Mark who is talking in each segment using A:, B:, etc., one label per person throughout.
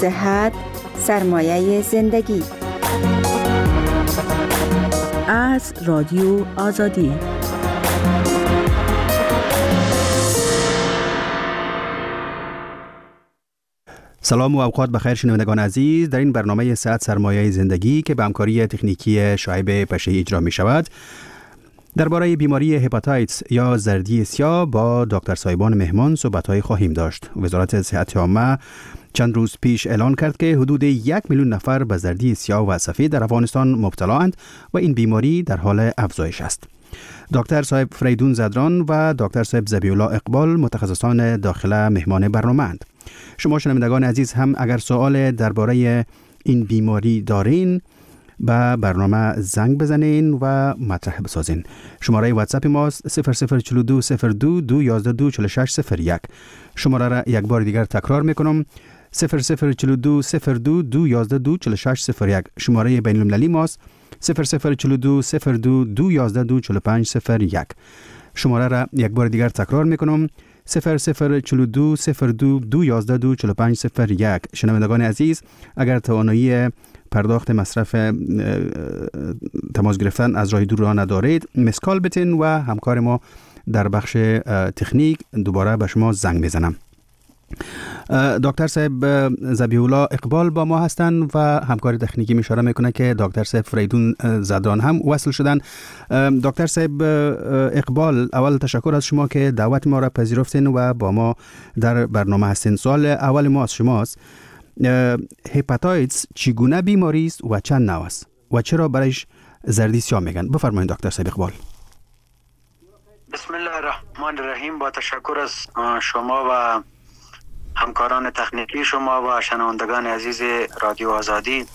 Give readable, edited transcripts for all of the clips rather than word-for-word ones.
A: صحت سرمایه زندگی.
B: از رادیو آزادی.
C: سلام و اوقات بخیر شنوندگان عزیز. در این برنامه صحت سرمایه زندگی که به همکاری تکنیکی شعیب پشه‌ای اجرا می شود، درباره بیماری هپاتایتس یا زردی سیاه با دکتر صایبان مهمان صحبت‌های خواهیم داشت. وزارت صحت عامه چند روز پیش اعلان کرد که حدود 1 میلیون نفر به زردی سیاه و سفید در افغانستان مبتلااند و این بیماری در حال افزایش است. دکتر صاحب فریدون زدران و دکتر صاحب ذبیحالله اقبال متخصصان داخله مهمان برنامه اند. شما شنوندگان عزیز هم اگر سوال درباره این بیماری دارین به برنامه زنگ بزنین و مطرح بسازین. شماره واتساپ ماست 0042 02 211 4601. شماره را یک بار دیگر تکرار میکنم 0042 02 211 4601. شماره بین المللی ماست 0042 02 211 4501. شماره را یک بار دیگر تکرار میکنم 0042 02 211 4501. شنوندگان عزیز اگر توانایی پرداخت مصرف تماس گرفتن از راه دور را ندارید، مسکال بتین و همکار ما در بخش تکنیک دوباره به شما زنگ بزنم. دکتر صاحب ذبیحالله اقبال با ما هستند و همکار تکنیکی اشاره میکنه که دکتر صاحب فریدون زدران هم وصل شدن. دکتر صاحب اقبال، اول تشکر از شما که دعوت ما را پذیرفتین و با ما در برنامه هستین. سوال اول ما از شماست: هپاتایتس چگونه بیماری است و چند نوع است و چرا برایش زردی سیاه میگن؟ بفرمایید دکتر صاحب اقبال.
D: بسم الله الرحمن الرحیم. با تشکر از شما و همکاران تکنیکی شما و شنوندگان عزیز رادیو آزادی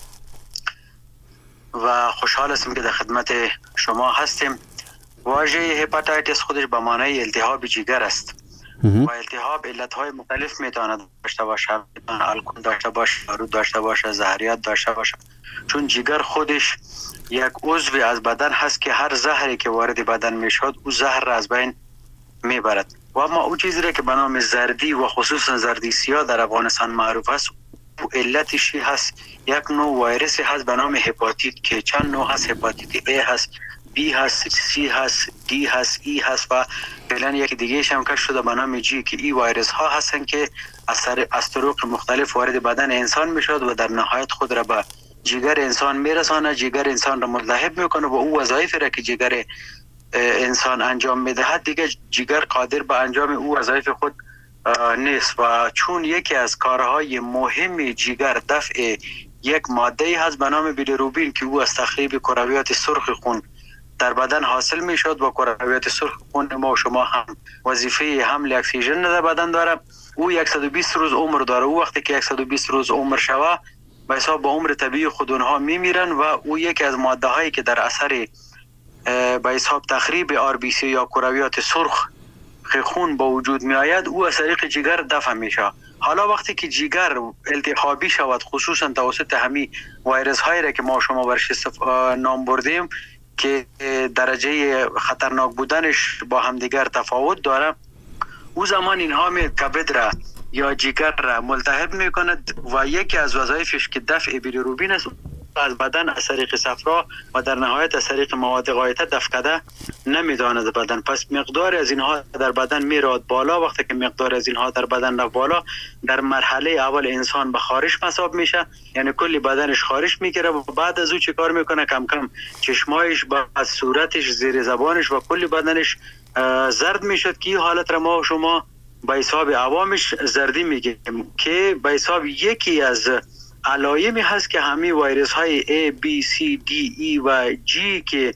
D: و خوشحال هستم که در خدمت شما هستیم. واژه هپاتایتس خودش به معنای التهاب جگر است و التهاب علتهای مختلف میتواند داشته باشد، الکل داشته باشه، بارود داشته باشه، زهریات داشته باشه، چون جگر خودش یک عضو از بدن هست که هر زهری که وارد بدن میشود او زهر را از بین میبرد. و اما او چیزی را که به نام زردی و خصوصا زردی سیاه در افغانستان معروف است، او علتشی هست یک نوع ویروسی هست به نام هپاتیت که چند نوع هست. هپاتیت A هست، B هست، C هست، D هست، E هست و فعلا یک دیگه هم کشف شده به نام G که این ویروس ها هستن که از طرق مختلف وارد بدن انسان میشود و در نهایت خود را به جگر انسان میرسانه. جگر انسان را ملتهب میکنه و او وظایفی را که جگر انسان انجام میدهد دیگه جگر قادر به انجام او وظایف خود نیست. و چون یکی از کارهای مهم جگر دفع یک ماده هست به نام بیلیروبین که او از تخریب کرویات سرخ خون در بدن حاصل می شد و کرویات سرخ خون ما و شما هم وظیفه حمل اکسیژن در بدن داره. او 120 روز عمر داره. او وقتی که 120 روز عمر شوه به حساب با عمر طبیعی خود اونها میمیرن و او یکی از ماده هایی که در اثر به حساب تخریب RBC یا کرویات سرخ خون با وجود می آید او از طریق جگر دفع میشه. حالا وقتی که جگر التهابی شود، خصوصا توسط همین ویروس هایی را که ما شما برش نام بردیم که درجه خطرناک بودنش با همدیگر تفاوت داره، او زمان اینها می کبد را یا جگر را ملتهب می کند و یکی از وظایفش که دفع بیلیروبین است از بدن از طریق صفرا و در نهایت از طریق مواد غایطه دفع کرده نمیداند بدن. پس مقدار از اینها در بدن میراد بالا. وقتی که مقدار از اینها در بدن رفت بالا، در مرحله اول انسان به خارش مساب میشه، یعنی کلی بدنش خارش میگیره و بعد از او چی کار میکنه؟ کم کم چشمایش، بعد صورتش، زیر زبانش و کلی بدنش زرد میشد که این حالت را ما و شما به حساب عوامش زردی میگیم که به حساب یکی از علایمی هست که همین ویروس های A, B, C, D, E و G که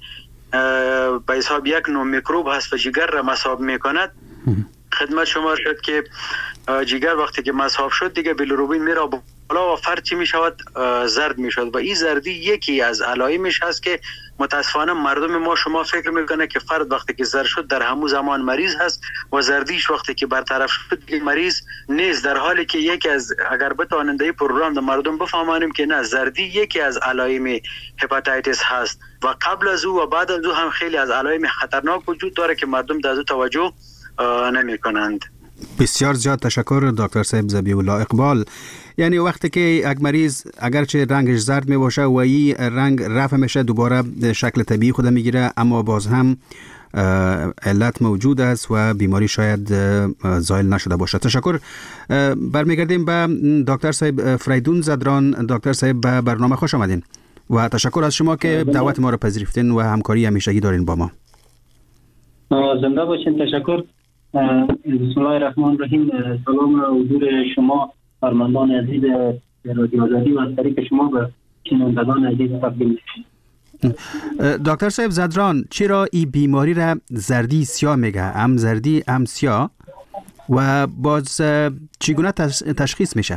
D: به حساب یک نوع میکروب هست و جگر را مصاب میکند. خدمت شما شد که جگر وقتی که مصاب شد دیگه بیلیروبین میره بالا و فرد چی میشود؟ زرد میشود و این زردی یکی از علایمش هست که متاسفانه مردم ما شما فکر میکنه که فرد وقتی که زرد شد در همون زمان مریض هست و زردیش وقتی که برطرف شد مریض نیست، در حالی که یکی از اگر بتوانند این پروگرام در مردم بفهمانیم که نه، زردی یکی از علائم هپاتایتس هست و قبل از او و بعد از او هم خیلی از علائم خطرناک وجود داره که مردم در او توجه نمی کنند.
C: بسیار زیاد تشکر دکتر صاحب ذبیح الله اقبال. یعنی وقتی که یک مریض اگرچه رنگش زرد می باشه و این رنگ رفع میشه دوباره شکل طبیعی خود میگیره، اما باز هم علت موجود است و بیماری شاید زایل نشده باشه. تشکر. برمیگردیم به دکتر صاحب فریدون زدران. دکتر صاحب به برنامه خوش آمدین و تشکر از شما که دعوت ما را پذیرفتین و همکاری همیشگی دارین با ما.
E: زنده باشین. تشکر. بسم الله الرحمن الرحیم. سلام و حضور شما فرماندان عزیز رادیو آزادی و از طریق شما به شنوندگان عزیز تقدیم می‌کنم.
C: دکتر صاحب زدران، چرا این بیماری را زردی سیاه میگه؟ هم زردی هم سیاه، و باز چگونه تشخیص میشه؟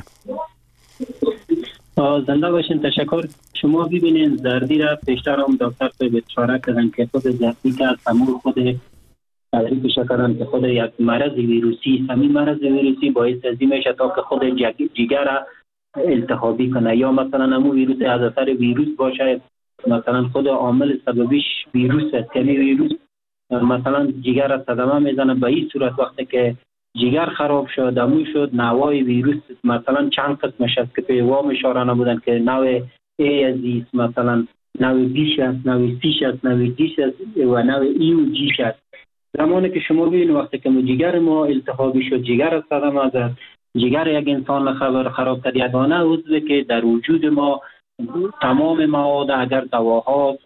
E: زنده باشین. تشکر. شما ببینید زردی را پیشتر هم دکتر صاحب اشاره کردن که خود زردی که از همون خود تعریف کردن که خود یک مرض ویروسی، همین مرض ویروسی باعث از این میشه تا که خود جگر را التهابی کنه، یا مثلا همون ویروس از اثر ویروس باشه، مثلا خود عامل سببیش ویروس است. یعنی ویروس مثلا جگر را صدمه میزنه. به این صورت وقتی که جگر خراب شد، دموی شد، نوای ویروس مثلا چند قسمش است که پیوام اشاره نبودن که نوع A عزیز، مثلا نوع بیش است، نوع سیش است، نوع دیش است و نوع ای و جیش است. زمانی که شما ببینید وقتی که جگر ما التهابی شد، جگر صدمه زد، جگر یک انسان خراب کرد، یگانه عضوی که در وجود ما تمام مواد، اگر دواهاست،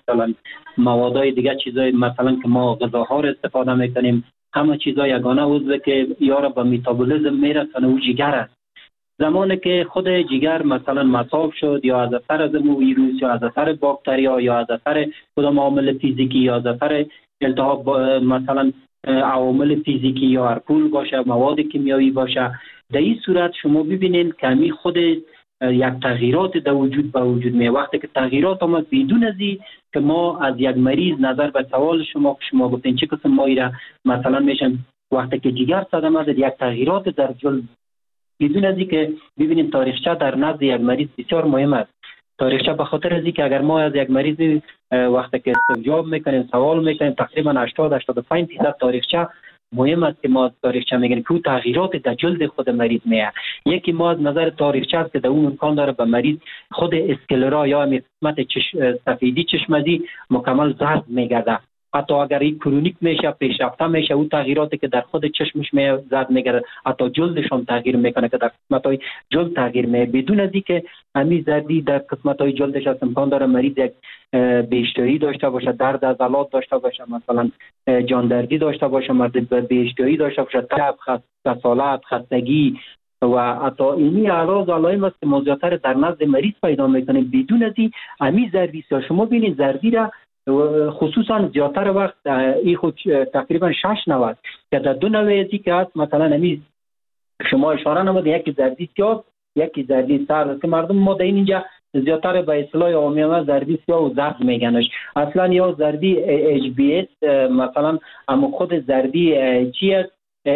E: موادهای دیگه چیزای مثلا که ما غذاها رو استفاده میکنیم، همه چیزا یگانه عضوی که یارا به متابولیسم میرسونه و جگر است. زمانی که خود جگر مثلا مصاب شد، یا از اثر از ویروس، یا از اثر باکتریا، یا از اثر کدام عامل فیزیکی، یا از اثر التهاب مثلا عوامل فیزیکی یا الکل باشه، مواد کیمیایی باشه، در این صورت شما ببینید که همی خود یک تغییرات در وجود میاد. وقتی که تغییرات آمد بدون از این که ما از یک مریض نظر به سوال شما گفتین چه قسم مایی را مثلا میشن وقتی که جگر صدمه زد، یک تغییرات در جلد بدون از این که ببینیم تاریخچه در نزد یک مریض بسیار مهم است. تاریخچه به خاطر از که اگر ما از یک مریض وقتی که استجاب میکنیم، سوال میکنیم، تقریبا 80-85% تاریخچه مهم است که ما تاریخچه میگیم که تغییرات در جلد خود مریض میاد. یکی ما از نظر تاریخچه است که در اون امکان داره به مریض خود اسکلرا یا قسمت سفیدی چشمزی مکمل زرد میگرده. حتی اگر این کرونیک میشه، پیشرفته میشه، اون تغییراتی که در خود چشمش زرد میگرده، حتی جلدشون تغییر میکنه که در قسمت‌های جلد تغییر میکنه. بدون از اینکه همین زردی در قسمت‌های جلدش از امکان داره مریض یک بی‌اشتهایی داشته باشه، درد عضلات داشته باشه، مثلا جان دردی داشته باشه، مرد بی‌اشتهایی داشته باشه، تب، کسالت، خستگی و حتی اینی اعراض علائم است که زیاتر در نزد مریض پیدا میکنه. بدون از این همین زردی شما ببینید زردی را خصوصا زیاتر وقت این خود تقریبا 6 نوع که در 2 نوع ازی که هست، مثلا همین شما اشاره نمود، یکی زردی سیاه، یکی زردی سرد که مردم ما در اینجا زیاتر به اصطلاح عامیانه زردی سیاه و زرد میگنش. اصلا یا زردی HBS مثلا اما خود زردی چی است؟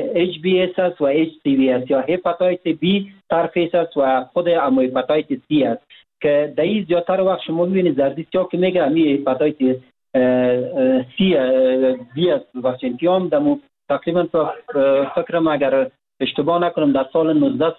E: HBS است و HCV است، یا هپاتایت B سرفیس است و خود اما هپاتایت C است که در این زیادتر وقت شما ببینید زردی سیاه که میگه همی هپاتایت سی بی است وقتیم دمو تقریبا فکرم اگر اشتباه نکنم در سال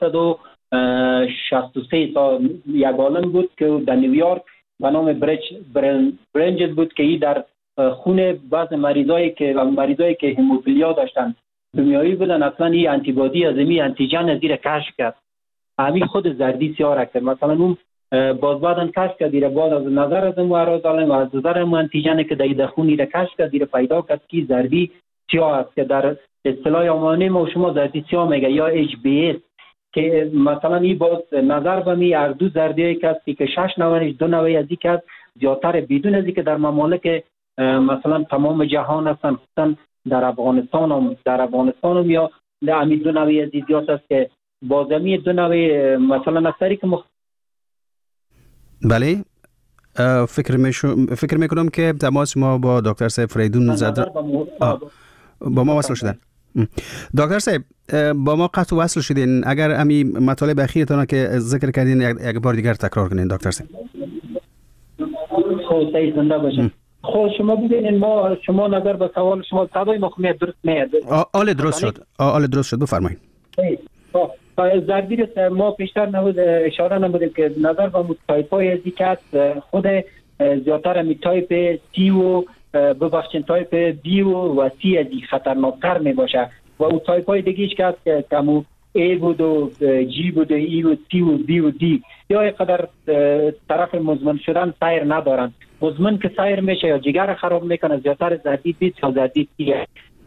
E: 1963 یک عالم بود که در نیویورک به نام برنجز بود که این در خون بعض مریضایی که هموفیلیا داشتن دنیایی بودن، اصلا این آنتیبادی از این آنتیجن از این کشف کرد، همین خود زردی سیاه را کرد. مثلا اون باز بعدن کشف کرد دیره بعد از نظر از اون اعراض و از نظر آنتیجن که در خونی را کشف کرد دیره پیدا کرد که زردی سیاه است که در اصطلاح عمومی ما شما زردی سیاه میگه یا HBS که مثلا این باز نظر به می اردو زردی که است که 6 نوعش 2 نوعی از این است زیادتر بدون از که در ممالک مثلا تمام جهان هستن، خصوصا در افغانستان هم یا در همین 2 نوعی از زیاد است که بازمی 2 نوع مثلا اثری که
C: بله فکر میکنم که تماس ما با دکتر صاحب فریدون زدران با ما وصل شدن. دکتر صاحب با ما قطع وصل شدین، اگر امی مطالب اخیرتان که ذکر کردین یک بار دیگر تکرار کنین دکتر صاحب.
E: خب زنده باشین. خب شما ببینید شما نظر به سوال شما صدای ما خوب درست میاد.
C: آله درست شد بفرمایید.
E: زردی ما پیشتر نبود اشاره نبودیم که نظر به تایپ‌های دیگه خود زیادتر می تایپ سی و ببخشید تایپ بی و سی از خطرناکتر می باشه و اون تایپ‌های دیگه‌اش که کمو ای بود و جی بود و ای و سی و بی و دی یا اینقدر طرف مزمن شدن سایر ندارن. مزمن که سایر میشه یا جگر خراب میکنه زیادتر زردی بیت یا زردی سیه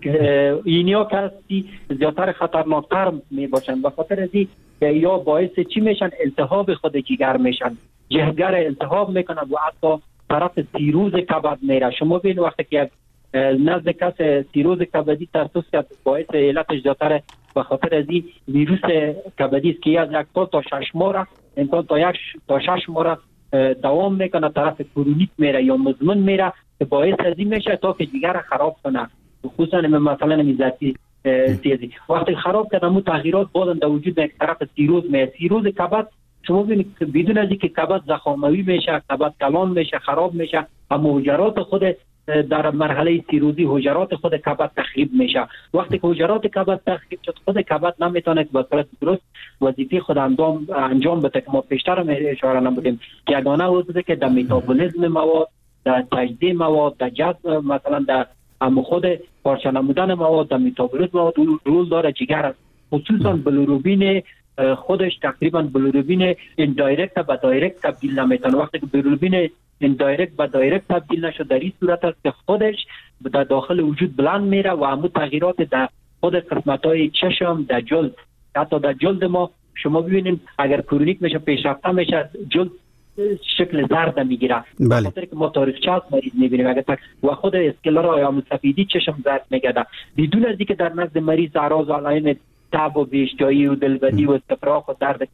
E: اینیا که زیادتر خطرناکتر می باشن به خاطر ازی یا باعث چی میشن؟ التهاب خود جگر میشن، جگر التهاب میکنه و حتی طرف سیروز کبد میره. شما ببین وقتی که نزد کس سیروز کبدی ترسوس که باعث علتش زیادتر به خاطر ازی ویروس کبدی است که از 1 تا 6 ماه امکان تا 6 ماه دوام میکنه، طرف کرونیک میره یا مزمن میره که باعث ازی میشه تا که جگر خراب کنه. خصوصا مثلا میزتی سیزی وقتی خراب کنه مو تغییرات بودن در وجود یک طرف سیروز میشه. سیروز کبد شما ببینید بدون از اینکه کبد زخاموی میشه، کبد کلان میشه، خراب میشه، اما حجرات خود در مرحله سیروزی حجرات خود کبد تخریب میشه. وقتی که حجرات کبد تخریب شد خود کبد نمیتونه به صورت درست وظیفه خود انجام بده که ما پیشتر اشاره نمودیم که یگانه عضو که در متابولیسم مواد، در تجزیه مواد، در جذب مثلا در خود پارچه نمودن مواد، در متابولیسم مواد رول داره جگر است. خصوصا بلوروبین خودش تقریبا بلوروبین ایندایرکت به دایرکت تبدیل نمیتونه. وقتی که بلوروبین ایندایرکت به دایرکت تبدیل نشد در این صورت است که خودش در داخل وجود بلند میره و همون تغییرات در خود قسمت‌های چشم، در جلد، حتی در جلد ما شما ببینید اگر کرونیک میشه پیشرفته میشه جلد شکل زرد میگیره.
C: بله.
E: خاطر که ما تاریخچه از مریض میبینیم اگر و خود اسکلرا یا سفیدی چشم زرد میگرده بدون از اینکه در نزد مریض اعراض علائم تب و بیشجایی و دلبدی و استفراغ و درد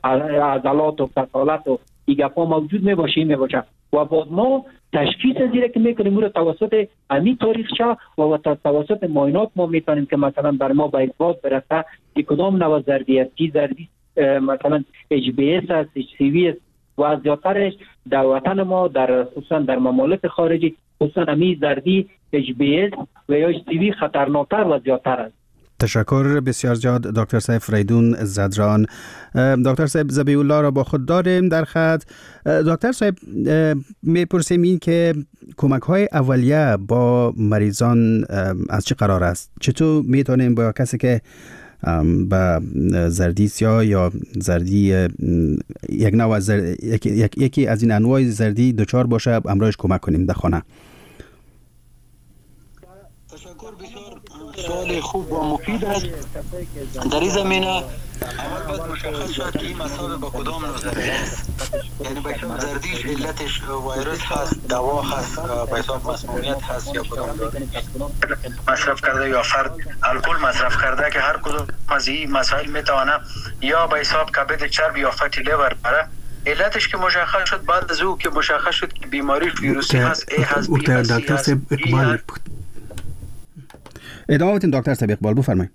E: عضلات و کسالت و ایگپا موجود میباشه و بعد ما تشخیص زیره که میکنیم رو توسط امی تاریخچه و توسط معاینات ما میتونیم که مثلا بر ما به اثبات برسه که کدام نوع زردی است، کی زردی مثلا HBS است، HCV است و از زیادترش در وطن ما در خصوصا در ممالک خارجی خصوصا امی زردی HBS و یا HCV خطرناکتر و زیادتر است.
C: تشکر بسیار زیاد دکتر صاحب فریدون زدران. دکتر صاحب ذبیح الله را با خود داریم در خط. دکتر صاحب میپرسیم این که کمک های اولیه با مریضان از چه قرار است؟ چطور میتونیم با کسی که با زردی سیاه یا زردی یک نوع یکی از این انواع زردی دچار باشه امروز کمک کنیم در خانه؟
D: تشکر، بسیار سوال خوب و مفید است. در این زمینه اول باید مشخص شد که این مسائل با کدام نوع زردی است. یعنی به حساب زردیش علتش ویروس هست، دوا هست، به حساب مسمومیت هست یا کدام مصرف کرده یا فرد الکل مصرف کرده که هر کدام از این مسائل میتونه یا به حساب کبد چرب یا فتی لیور بره. علتش که مشخص شد بعد از او که مشخص شد که بیماری ویروسی هست، ای هست، بی هست،
C: ادامه بدین دکتر صاحب اقبال بفرمایید.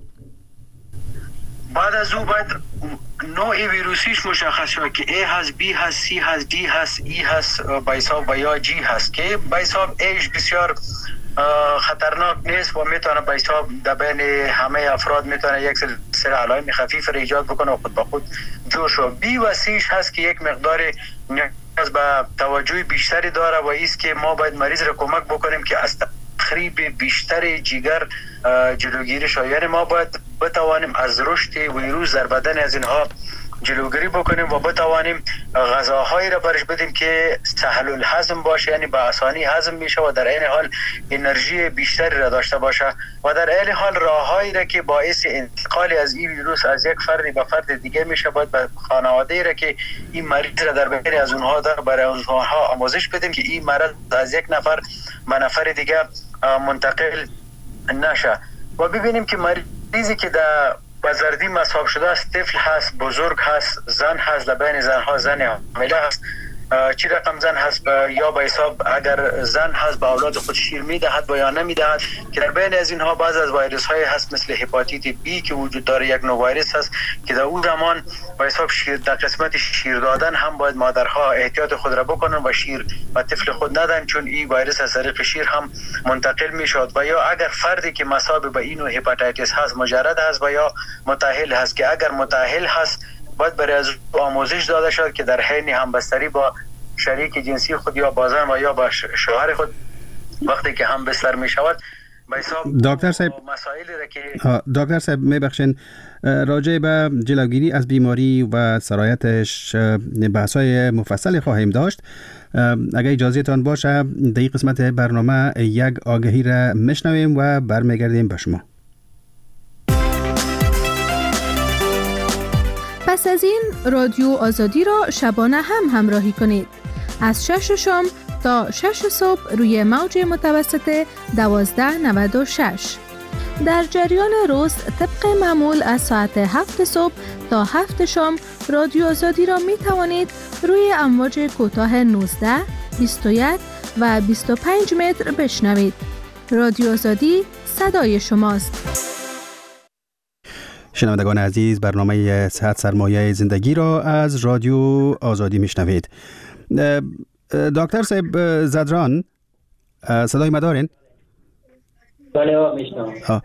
D: بعد از او باید نوع ویروسیش مشخص شد که A هست، B هست، C هست، D هست، E هست، به حساب یا G هست که به حساب Aش بسیار خطرناک نیست و میتونه به حساب در بین همه افراد میتونه یک سری علائم خفیف را ایجاد بکنه و خود به خود جوش. و B و Cش هست که یک مقدار نیاز به توجه بیشتری داره و ایست که ما باید مریض را کمک بکنیم که از تخریب بیشتر جگر جلوگیری شود. یعنی ما باید بتوانیم از رشد ویروس در بدن از اینها جلوگیری بکنیم و بتوانیم غذاهایی را برش بدیم که سهل الهضم باشه، یعنی به آسانی هضم میشه و در این حال انرژی بیشتری را داشته باشه و در این حال راههایی را که باعث انتقال از این ویروس از یک فرد به فرد دیگه میشه باید به خانواده‌ای را که این مریض را در بین از اونها داره برای اونها آموزش بدیم که این مرض از یک نفر به نفر دیگه منتقل نشه و ببینیم که مریضی که در زردی مصاب شده است طفل هست، بزرگ هست، زن هست، در بین زنها زن حامله هست چی رقم زن هست یا به حساب اگر زن هست به اولاد خود شیر میدهد و یا نمیدهد، که در بین از اینها بعض از ویروس های هست مثل هپاتیت بی که وجود داره، یک نوع ویروس هست که در اون زمان به حساب شیر در قسمت شیر دادن هم باید مادرها احتیاط خود را بکنن و شیر و طفل خود ندن، چون این ویروس از طریق شیر هم منتقل میشد. و یا اگر فردی که مصاب به این هپاتیتس هست مجرد هست و یا متأهل هست، که اگر متأهل هست باید برای از آموزش داده شد که در حین همبستری با شریک جنسی خود یا با زن و یا با شوهر خود وقتی که هم بستر می شود به حساب
C: دکتر صاحب
D: مسائلی را که
C: دکتر صاحب میبخشین راجع به جلوگیری از بیماری و سرایتش بحث‌های مفصلی خواهیم داشت. اگر اجازه تان باشه در این قسمت برنامه یک آگهی را میشنویم و برمیگردیم به شما.
F: پس از این رادیو آزادی را شبانه هم همراهی کنید از 6 شام تا 6 صبح روی موج متوسط 1296. در جریان روز طبق معمول از ساعت 7 صبح تا 7 شام رادیو آزادی را می توانید روی امواج کوتاه 19، 21 و 25 متر بشنوید. رادیو آزادی صدای شماست.
C: شنوندگان عزیز، برنامه صحت سرمایه زندگی را از رادیو آزادی میشنوید. دکتر صاحب زدران، صدای ما دارین؟
E: بله میشنوم.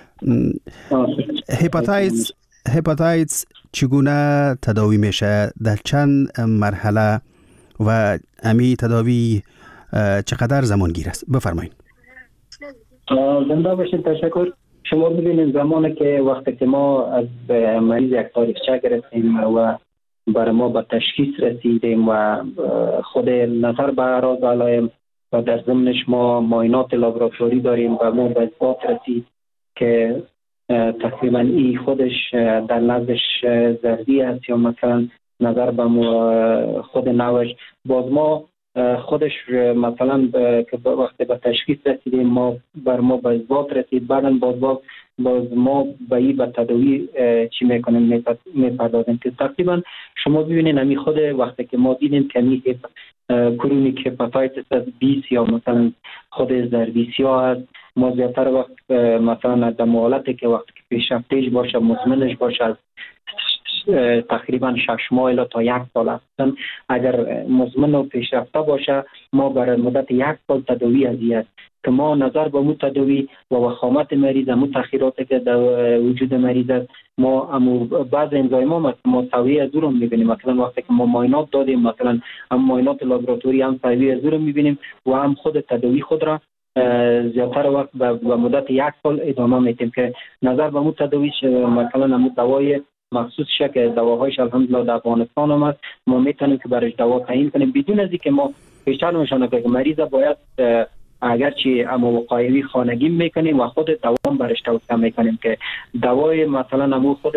C: هپاتیتس چگونه تداوی میشه؟ در چند مرحله و امی تداوی چقدر زمان گیر است؟ بفرمایید.
E: زنده باشید. تشکر. شما ببینید زمانی که وقتی که ما از مریض یک تاریخچه گرفتیم و برای ما به تشخیص رسیدیم و خود نظر به اعراض علائم و در ضمنش ما معاینات لابراتوری داریم و ما به اثبات رسید که تقریبا این خودش در نزدش زردی است یا مثلا نظر به خود نوش، باز ما خودش مثلا که وقتی به تشخیص رسیدیم ما به اثبات رسید، بعدا باز ما به این به تداوی چی میکنیم میپردازیم که تقریبا شما ببینید همی خود وقتی که ما دیدیم که همی کرونیک هپاتیتس بی یا مثلا خود زردیسیا هست، ما زیادتر وقت مثلا در حالتی که وقتی که پیشرفته‌اش باشه مزمنش باشه از تقریبا 6 ماه الی تا 1 سال هستن. اگر مزمن و پیشرفته باشه ما برای مدت 1 سال تداوی ازیت که ما نظر به مو تداوی و وخامت مریض مو تاخیراتی که در وجود مریض است، ما بعض انزایم‌ها ما سویه از رو می‌بینیم. مثلا وقتی که ما معاینات دادیم، مثلا هم معاینات لابراتوری هم سویه از رو می‌بینیم و هم خود تداوی خود را زیادتر وقت به مدت 1 سال ادامه میدیم که نظر به مو تداویش مثلا هم دوای مخصوص که دواهایش الحمدلله در افغانستان هم هست، ما میتونیم که برایش دوا تعیین کنیم بدون از اینکه ما پیشتر نشانه که مریض باید اگرچه اما وقایوی خانگی میکنیم و خود دوام برش توصیه میکنیم که دوای مثلا همون خود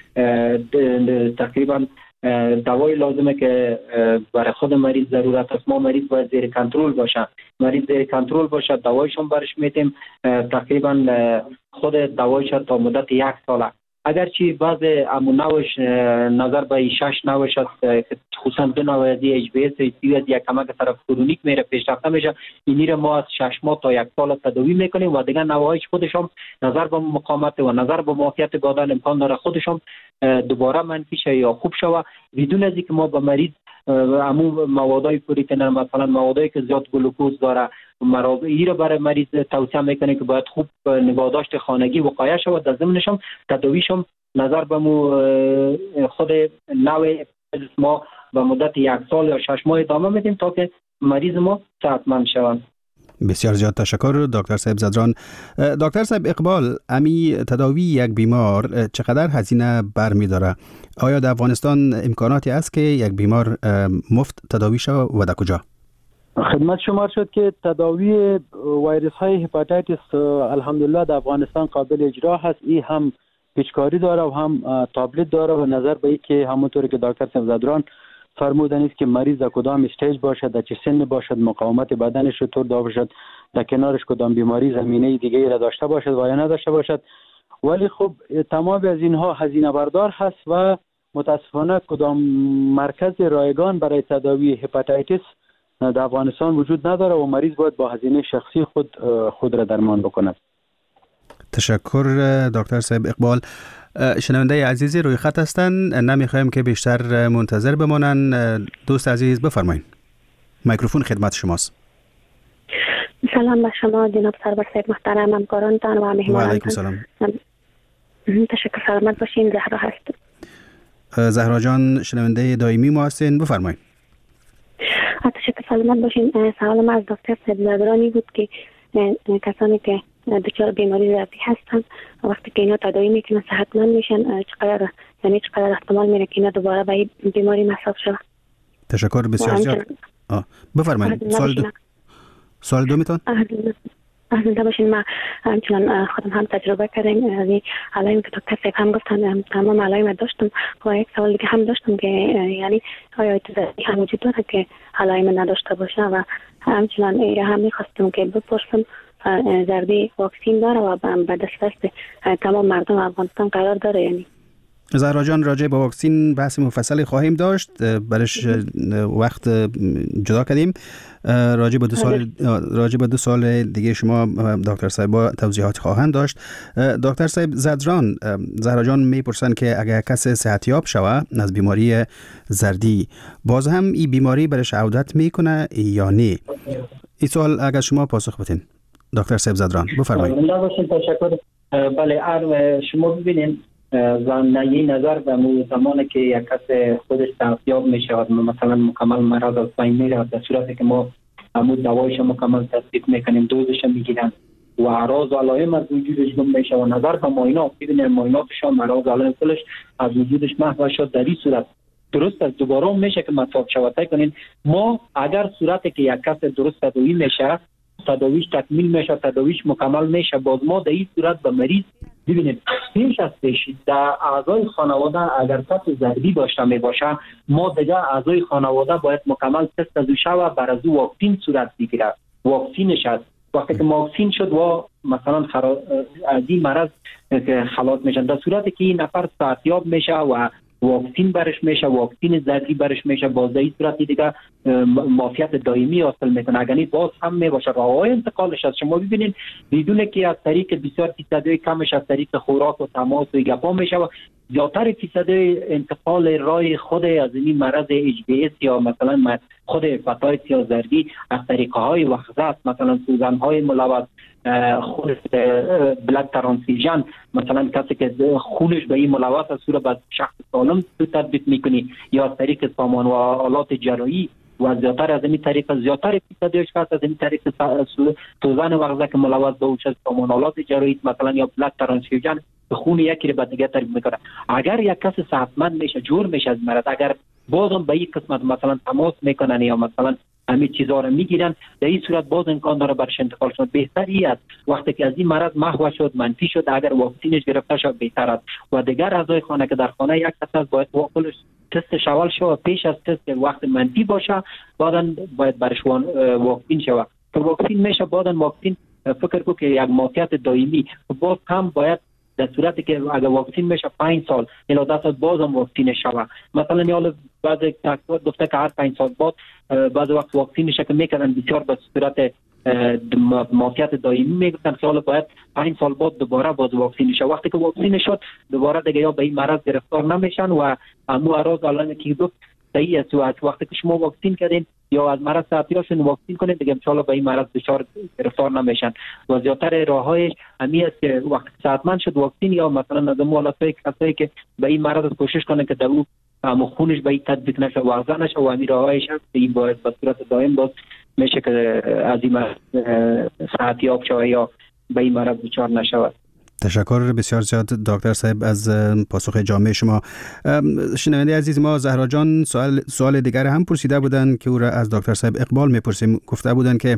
E: تقریبا دوای لازمه که برای خود مریض ضرورت است. ما مریض باید زیر کنترل باشه، دوایشون برش میتیم تقریبا خود دوایش تا مدت 1 ساله. اگرچه بعض امونوش نظر به 6 نوش است که خصوصا 2 نوع از اچ بی اس سیویت یک کمک طرف کرونیک میره پیشرفته میشه، اینی رو ما از 6 ماه تا 1 سال تداوی میکنیم و دیگه نوعش خودشون نظر به مقاومت و نظر به معافیت بدن امکان داره خودشون دوباره منفی شه یا خوب شه بدون از اینکه ما به مریض عموم موادای پروتئین مثلا موادایی که زیاد گلوکوز داره این رو برای مریض توصیه میکنه که باید خوب نگهداشت خانگی وقایع شود. در ضمنش هم تداویشم نظر به خود نوع ما به مدت 1 سال یا 6 ماه ادامه میدیم تا که مریض ما صحتمند شود.
C: بسیار زیاد تشکر دکتر صاحب زدران. دکتر صاحب اقبال، امی تداوی یک بیمار چقدر هزینه برمی‌داره؟ آیا در افغانستان امکاناتی است که یک بیمار مفت تداوی شود و در کجا؟
G: خدمت شما شد که تداوی ویروس های هپاتیتس الحمدلله در افغانستان قابل اجرا هست. این هم پیچکاری داره و هم تابلت داره و نظر به این که همونطوری که دکتر صاحب زدران فرمودن است که مریض در کدام استیج باشد، در چه سن باشد، مقاومت بدنش چطور باشد، در کنارش کدام بیماری زمینه دیگه را داشته باشد و یا نداشته باشد. ولی خب تمام از اینها هزینه بردار هست و متاسفانه کدام مرکز رایگان برای تداوی هپاتیتس در افغانستان وجود نداره و مریض باید با هزینه شخصی خود را درمان بکند.
C: تشکر دکتر صاحب اقبال. شنونده عزیزی روی خط هستند، نمیخوایم که بیشتر منتظر بمانند. دوست عزیز بفرمایید، میکروفون خدمت شماست.
H: سلام به شما جناب سرور صاحب محترم، همکارانتان و مهمانان.
C: و علیکم سلام.
H: تشکر، سلامت باشین. زهرا هست.
C: زهرا جان شنونده دائمی ما هستین، بفرمایید.
H: تشکر، سلامت باشین. سوال ما از دکتر صاحب زادرانی بود که کسانی که دچار بیماری زردی هستن وقتی که اینا تداوی میکنن صحتمند میشن، چقدر احتمال میره که اینا دوباره به این بیماری مصاب شود؟
C: تشکر بسیار زیاد. بفرمایید. سوال دومیتون.
H: اهلا باشین. ما همچنان خودم هم تجربه کردیم از این علائمی که دکتر صاحب هم گفتن، تمام علائم داشتم و یک سوال دیگه هم داشتم که یعنی آیا زردی هم وجود داره که علائم نداشته باشه و همچنان هم میخواستم که بپرسم زردی واکسین داره و به دسترس تمام مردم افغانستان قرار داره؟ یعنی
C: زهرا جان راجع به واکسین بحث مفصلی خواهیم داشت، برش وقت جدا کردیم. راجع به دو سال دیگه شما دکتر صاحب توضیحات خواهند داشت. دکتر صاحب زادران، زهرا جان میپرسن که اگر کسی صحتیاب شوه از بیماری زردی باز هم این بیماری برش عودت میکنه یا نه؟ این سوال اگر شما پاسخ بدین دکتر صاحب زادران بفرمایید.
E: تشکر. بله، شما ببینید زندگی نظر به زمانی که یک کس خودش صحتیاب میشه و مثلا مکمل مرض از بین میره، در صورتی که ما دوایش مکمل تطبیق میکنیم، دوزش میگیرن و اعراض و علائم از وجودش گم میشه و نظر به معاینات ببینید معایناتشان اعراض و علائم کلش از وجودش محو شد، در این صورت درست از دوباره میشه که مصاب شود. کنین ما اگر صورتی که یک کس درست تداوی میشه، تداویش تکمیل میشه، تداویش مکمل میشه، باز ما در این صورت به مریض ببینید پیش از پیش در اعضای خانواده اگر کس زردی داشته می باشه، ما دیگه اعضای خانواده باید مکمل تست از او شود، بر از او واکسین صورت بگیره. واکسینش هست وقتی که واکسین شد و مثلا از این مرض که خلاص میشن، در صورتی که این نفر صحتیاب میشه و واکسین برش میشه، واکسین زردی برش میشه، باز در این صورت دیگه معافیت دائمی حاصل میکنه. اگر باز هم میباشه راههای انتقالش از شما ببینید بدون که از طریق بسیار فیصدی کمش از طریق خوراک و تماس و گپا میشه و زیادتر فیصدی انتقال راه خود از این مرض HBS یا مثلا خود هپاتیتس یا زردی از طریقه های وخزه، مثلا سوزن های ملوث، خود بلاد ترانسفیوژن، مثلا کسی که خونش به این ملوث است رو به شخص سالم تطبیق میکنی یا از طریق سامان و آلات جراحی و زیادتر از این طریق زیادتر فیصدیش هست از این طریق سوزن مغزه که ملوث به اوش سامان آلات جراحی مثلا یا بلاد ترانسفیوژن خون یکی رو به دیگه تربیت میکنه. اگر یک کس صحتمند میشه، جور میشه از مرض، اگر بازم به این قسمت مثلا تماس میکنن یا مثلا همین چیزا رو میگیرن، در این صورت باز امکان داره برش انتقال شد. بهتری است وقتی که از این مرض محو شد، منفی شد، اگر واکسینش گرفته شد بهتر است و دیگر اعضای خانه که در خانه یک کس است باید واقعش تست اول شود، پیش از تست وقت منفی باشه بعدا باید برش واکسین شود. که واکسین میشه بعدا واکسین فکر کو که یک معافیت دائمی باز هم باید در صورتی که اگر واکسین میشه 5 سال الی 10 سال بازم واکسین شود. مثلا یا بعض تحقیقات گفته که هر 5 سال بعد بعض وقت واکسینش که میکنن بسیار به صورت معافیت دائمی میگفتن که حالا باید 5 سال بعد دوباره باز واکسین شد. وقتی که واکسین شد دوباره دیگه یا به این مرض گرفتار نمیشن و امو اعراض الان که گفت صحیح است. وقتی که شما واکسین کردین یا از مرض صحتیاشون واکسین کنید دیگه ان شاء الله به این مرض دچار گرفتار نمیشن. و زیادتر راههایش همین است که وقتی صحتمند شد واکسین یا مثلا از مولاتای کسایی که به این مرض کوشش کنن که دارو خونش به این تطبیق نشه و واقعا نشه و همین راههایش هست که این باید به صورت دائم باز میشه که از این مرض صحتیاب شود یا به این مرض دچار نشود.
C: تشکر بسیار زیاد دکتر صاحب از پاسخ جامع شما. شنونده عزیز ما زهرا جان سوال دیگر هم پرسیده بودن که او را از دکتر صاحب اقبال میپرسیم. گفته بودن که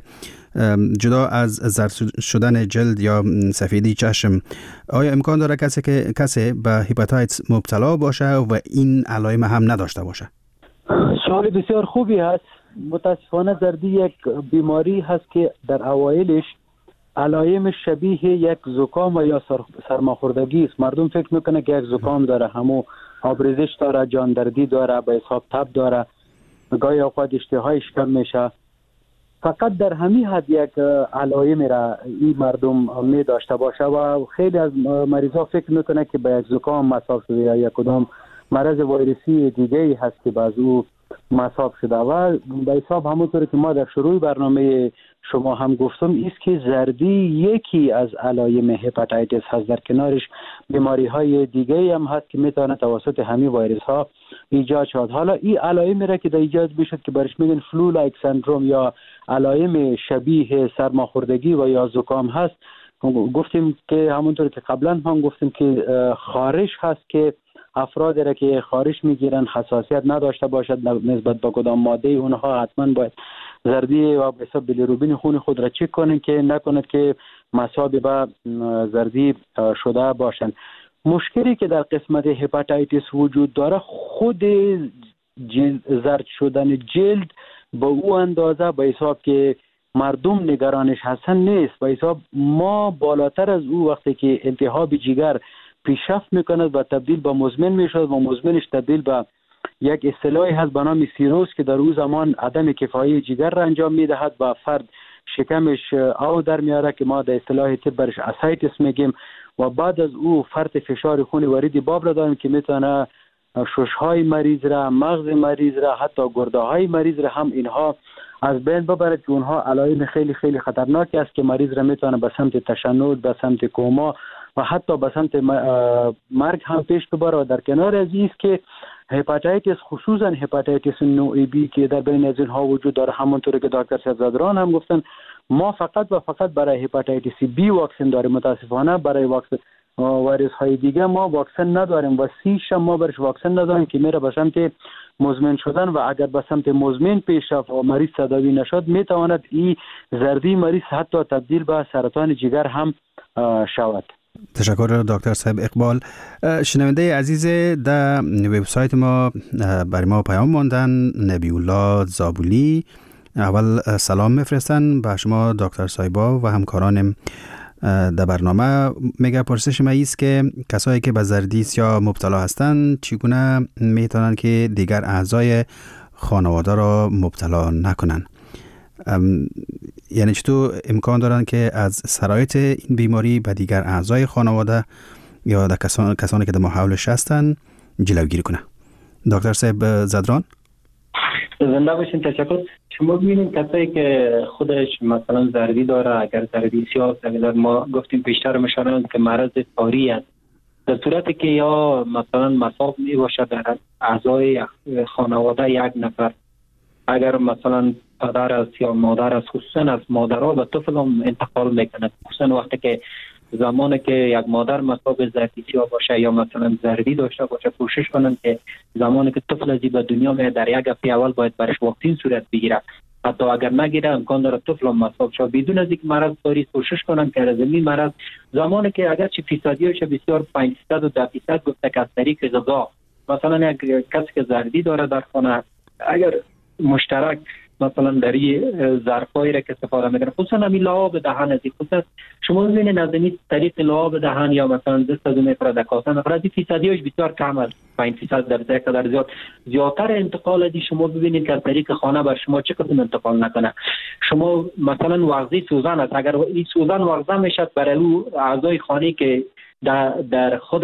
C: جدا از زرد شدن جلد یا سفیدی چشم، آیا امکان داره کسی به هپاتیتس مبتلا باشه و این علائم هم نداشته باشه؟
G: سوال بسیار خوبی هست. متاسفانه زردی یک بیماری هست که در اوایلش علائم شبیه یک زکام و یا سرماخوردگی است. مردم فکر میکنه که یک زکام داره، همو آبریزش داره، جاندردی داره، به حساب تب داره، گاهی اوقات اشتهایش کم میشه. فقط در همین حد یک علائم را این مردم می داشته باشه و خیلی از مریضا فکر میکنه که به یک زکام مصاب شده یا یک کدام مرض ویروسی دیگه هست که باز او مصاب شده. و به حساب همونطور که ما در شروع برنامه شما هم گفتم است که زردی یکی از علائم هپاتیتس هست. در کنارش بیماری های دیگه هم هست که میتونه توسط همین ویروس ها ایجاد شد. حالا این علائم را که ایجاد بشد که برش میگن فلو لایک سندروم یا علائم شبیه سرماخوردگی و یا زکام هست، گفتیم که همونطور که قبلا هم گفتیم که خارش هست که افرادی را که خارش میگیرن حساسیت نداشته باشد نسبت به کدام ماده، اونها حتما باید زردی و به حساب بیلیروبین خون خود را چک کنن که نکند که مصاب به زردی شده باشند. مشکلی که در قسمت هپاتیتس وجود داره خود زرد شدن جلد با او اندازه به حساب که مردم نگرانش هستن نیست. به حساب ما بالاتر از او وقتی که التهاب جگر پیشرفت میکند و تبدیل به مزمن میشد و مزمنش تبدیل به یک اصطلاحی هست به نام سیروز که در او زمان عدم کفایی جگر را انجام میدهد و فرد شکمش آو در میاره که ما در اصطلاح طب برش اسایتس میگیم و بعد از او فرد فشار خون ورید باب را داریم که میتونه ششهای مریض را، مغز مریض را، حتی گرده های مریض را هم اینها از بین ببرد که اونها علائم خیلی خیلی خطرناکی است که مریض را میتونه به سمت تشنج، به سمت کوما و حتی به سمت مرگ هم پیش ببره. و در کنار از این است که هپاتیتس خصوصا هپاتیتس نوع بی که در بین از اینها وجود داره، همونطور که دکتر زدران هم گفتن ما فقط و فقط برای هپاتیتس بی واکسن داریم. متاسفانه برای واکسن ویروس های دیگه ما واکسن نداریم و سیش ما برش واکسن نداریم که میره به سمت مزمن شدن و اگر به سمت مزمن پیش رفت و مریض تداوی نشد میتواند این زردی مریض حتی تبدیل به سرطان جگر هم شود.
C: تشکر دکتر صاحب اقبال. شنونده عزیز در وبسایت ما برای ما پیام ماندن. نبی الله زابولی اول سلام میفرستن به شما دکتر صاحبا و همکاران در برنامه. میگه پرسش ما است که کسایی که به زردیس یا مبتلا هستند چگونه میتونن که دیگر اعضای خانواده را مبتلا نکنن؟ یعنی چطور امکان دارن که از سرایت این بیماری به دیگر اعضای خانواده یا در کسانی که در محولش هستن جلوگیری کنه؟ دکتر صاحب زدران.
E: زنده باشین. تشکر. شما ببینید کسایی که خودش مثلا زردی داره، اگر زردی سیاه ما گفتیم پیشتر مشارن که مرض ساری است، در صورتی که یا مثلا مصاب می باشه در اعضای خانواده یک نفر، اگر مثلا پدر است یا مادر است، خصوصا از مادرها به طفل هم انتقال میکنه. خصوصا وقتی که زمانی که یک مادر مصاب زردی سیاه باشه یا مثلا زردی داشته باشه، کوشش کنن که زمانی که طفل از به دنیا میاد در یک هفته اول باید برش واکسن صورت بگیره. حتی اگر نگیره امکان داره طفل هم مصاب شه بدون از اینکه مرض داری. کوشش کنن که از این مرض زمانی که اگر چه فیصدیش بسیار 5% و 10% گفته که از طریق غذا، مثلا یک کسی که زردی داره در خانه اگر مشترک مثلا در ظرفایی را که استفاده میکنه، خصوصا همین لعاب دهن از خصوصا شما ببینید از این طریق لعاب دهن یا مثلا دست از میفره در کاسه میفره، فیصدیش بسیار کم است، 5% در زیادتر انتقال ازی شما ببینید که از طریق خانه بر شما چه قسم انتقال نکنه. شما مثلا واغزی سوزن است، اگر این سوزن واغزه میشد برای اعضای خانه که در خود